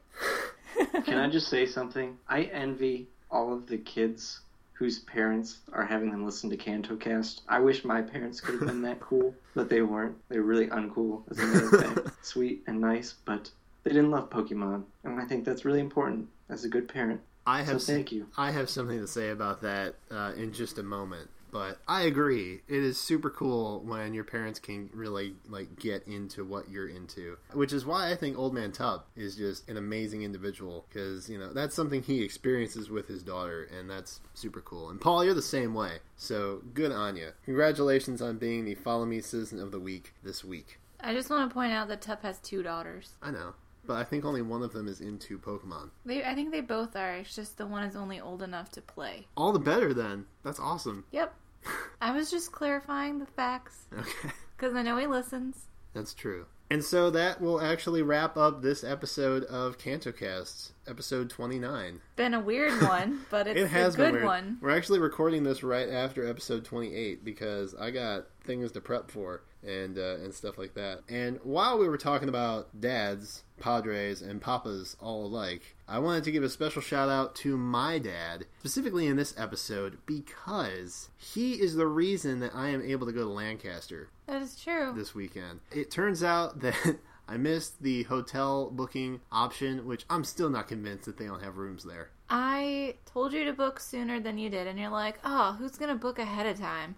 Can I just say something? I envy all of the kids whose parents are having them listen to CantoCast. I wish my parents could have been that cool, but they weren't. They were really uncool, as a matter of fact. Sweet and nice, but they didn't love Pokemon. And I think that's really important as a good parent. Thank you. I have something to say about that in just a moment. But I agree. It is super cool when your parents can really get into what you're into. Which is why I think Old Man Tub is just an amazing individual. Because, that's something he experiences with his daughter. And that's super cool. And Paul, you're the same way. So good on you. Congratulations on being the Follow Me Citizen of the Week this week. I just want to point out that Tub has 2 daughters. I know. But I think only one of them is into Pokemon. I think they both are. It's just the one is only old enough to play. All the better then. That's awesome. Yep. I was just clarifying the facts. Okay. Because I know he listens. That's true. And so that will actually wrap up this episode of CantoCast, episode 29. Been a weird one, but it's a good one. We're actually recording this right after episode 28 because I got things to prep for and stuff like that. And while we were talking about dads, padres, and papas all alike, I wanted to give a special shout out to my dad, specifically in this episode, because he is the reason that I am able to go to Lancaster. That is true. This weekend. It turns out that I missed the hotel booking option, which I'm still not convinced that they don't have rooms there. I told you to book sooner than you did, and you're like, oh, who's going to book ahead of time?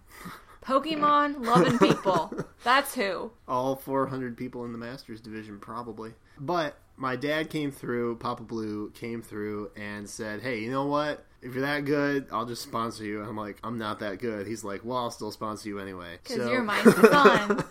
Pokemon loving people. That's who. All 400 people in the Masters division, probably. But my dad came through, Papa Blue came through and said, hey, you know what? If you're that good, I'll just sponsor you. I'm like, I'm not that good. He's like, well, I'll still sponsor you anyway. Because you're my son.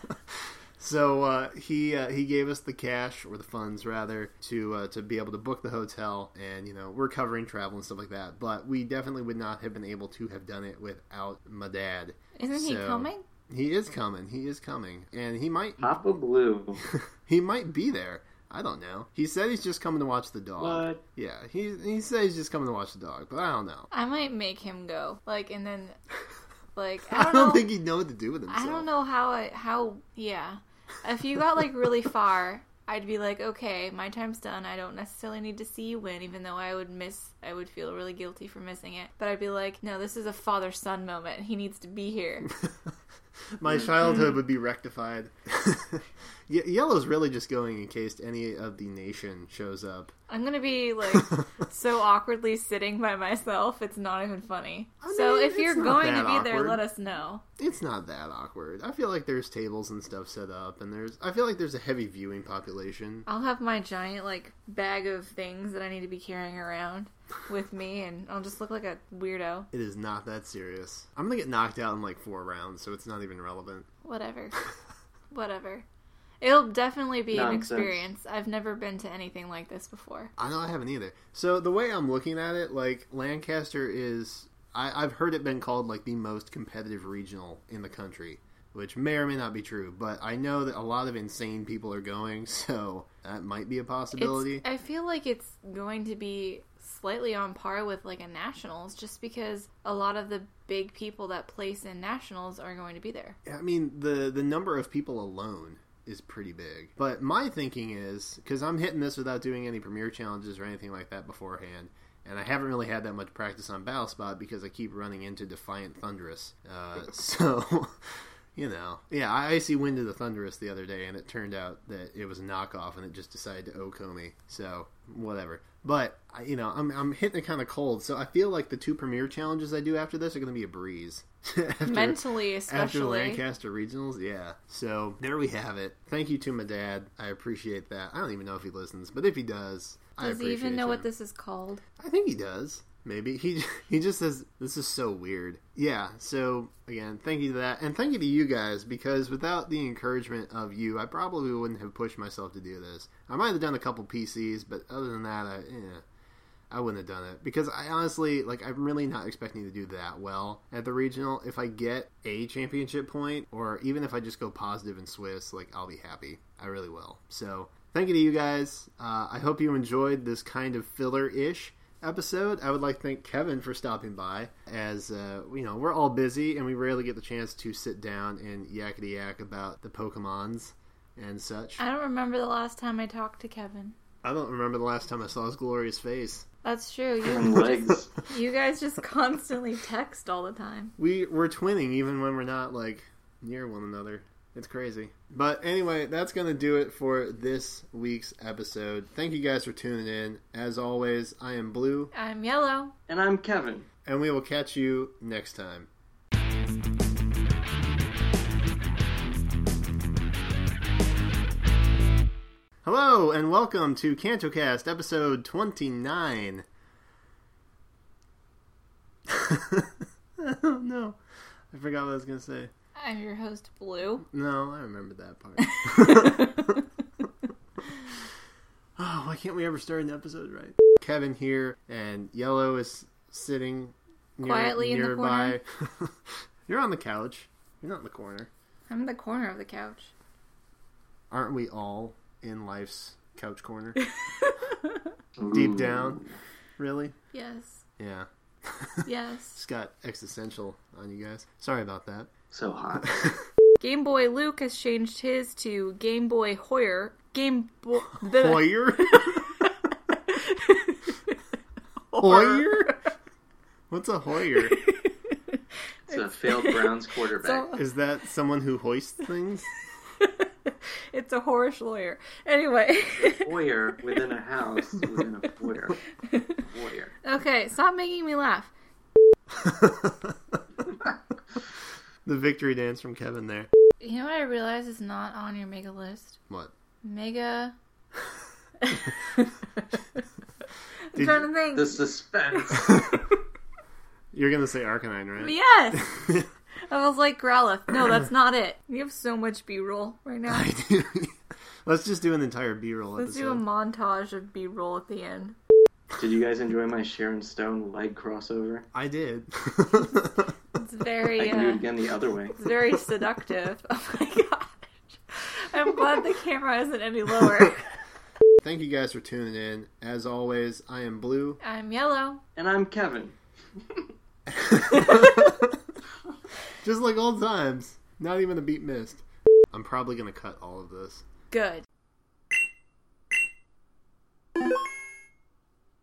So he gave us the cash, or the funds rather, to be able to book the hotel, and we're covering travel and stuff like that. But we definitely would not have been able to have done it without my dad. Isn't he coming? He is coming, and he might. Papa Blue. He might be there. I don't know. He said he's just coming to watch the dog. What? Yeah, he said he's just coming to watch the dog, but I don't know. I might make him go, and then, I don't know. Think he'd know what to do with himself. I don't know how. Yeah. If you got really far, I'd be like, okay, my time's done. I don't necessarily need to see you win, even though I would feel really guilty for missing it. But I'd be like, no, this is a father-son moment. He needs to be here. My childhood would be rectified. Yellow's really just going in case any of the nation shows up. I'm going to be, so awkwardly sitting by myself, it's not even funny. So if you're going to be there, let us know. It's not that awkward. I feel like there's tables and stuff set up, and I feel like there's a heavy viewing population. I'll have my giant, bag of things that I need to be carrying around with me, and I'll just look like a weirdo. It is not that serious. I'm going to get knocked out in, 4 rounds, so it's not even relevant. Whatever. It'll definitely be an experience. I've never been to anything like this before. I know I haven't either. So the way I'm looking at it, Lancaster is... I've heard it been called, the most competitive regional in the country, which may or may not be true, but I know that a lot of insane people are going, so that might be a possibility. I feel like it's going to be slightly on par with, a Nationals, just because a lot of the big people that place in Nationals are going to be there. I mean, the number of people alone is pretty big. But my thinking is, because I'm hitting this without doing any Premier Challenges or anything like that beforehand, and I haven't really had that much practice on Battle Spot because I keep running into Defiant Thundurus. So, Yeah, I Icy Winded the Thundurus the other day, and it turned out that it was a knockoff, and it just decided to Oko me. So, whatever. But, I'm hitting it kind of cold, so I feel like the 2 premier challenges I do after this are going to be a breeze. Mentally, especially. After Lancaster Regionals, yeah. So, there we have it. Thank you to my dad. I appreciate that. I don't even know if he listens, but if he does, I appreciate Does he even know him. what this is called? I think he does. Maybe. He just says, this is so weird. Yeah, so, again, thank you to that. And thank you to you guys, because without the encouragement of you, I probably wouldn't have pushed myself to do this. I might have done a couple PCs, but other than that, I wouldn't have done it. Because I honestly, I'm really not expecting to do that well at the regional. If I get a championship point, or even if I just go positive in Swiss, I'll be happy. I really will. So, thank you to you guys. I hope you enjoyed this kind of filler-ish episode. I would like to thank Kevin for stopping by, as we're all busy and we rarely get the chance to sit down and yakety yak about the Pokemons and such. I don't remember the last time I talked to Kevin. I don't remember the last time I saw his glorious face. That's true. And legs. You guys just constantly text all the time. We're twinning even when we're not near one another. It's crazy. But anyway, that's going to do it for this week's episode. Thank you guys for tuning in. As always, I am Blue. I'm Yellow. And I'm Kevin. And we will catch you next time. Hello, and welcome to CantoCast, episode 29. Oh, no. I forgot what I was going to say. I'm your host, Blue. No, I remember that part. Oh, why can't we ever start an episode right? Kevin here, and Yellow is sitting quietly nearby. in the corner. You're on the couch. You're not in the corner. I'm in the corner of the couch. Aren't we all in life's couch corner? Deep down? Really? Yes. Yeah. Yes. Just got existential on you guys. Sorry about that. So hot. Game Boy Luke has changed his to Game Boy Hoyer. Hoyer? Hoyer? What's a Hoyer? It's a failed Browns quarterback. Is that someone who hoists things? It's a Horish lawyer. Anyway. Foyer within a house within a foyer. Foyer. Okay, stop making me laugh. The victory dance from Kevin there. You know what I realize is not on your mega list? What? Mega. I'm trying to think. The suspense. You're gonna say Arcanine, right? Yes! I was like, Growlithe. No, that's not it. We have so much B-roll right now. I do. Let's just do an entire B-roll episode. Let's do a montage of B-roll at the end. Did you guys enjoy my Sharon Stone leg crossover? I did. It's very... I can do it again the other way. It's very seductive. Oh my gosh. I'm glad the camera isn't any lower. Thank you guys for tuning in. As always, I am Blue. I'm Yellow. And I'm Kevin. Just like old times. Not even a beat missed. I'm probably going to cut all of this. Good.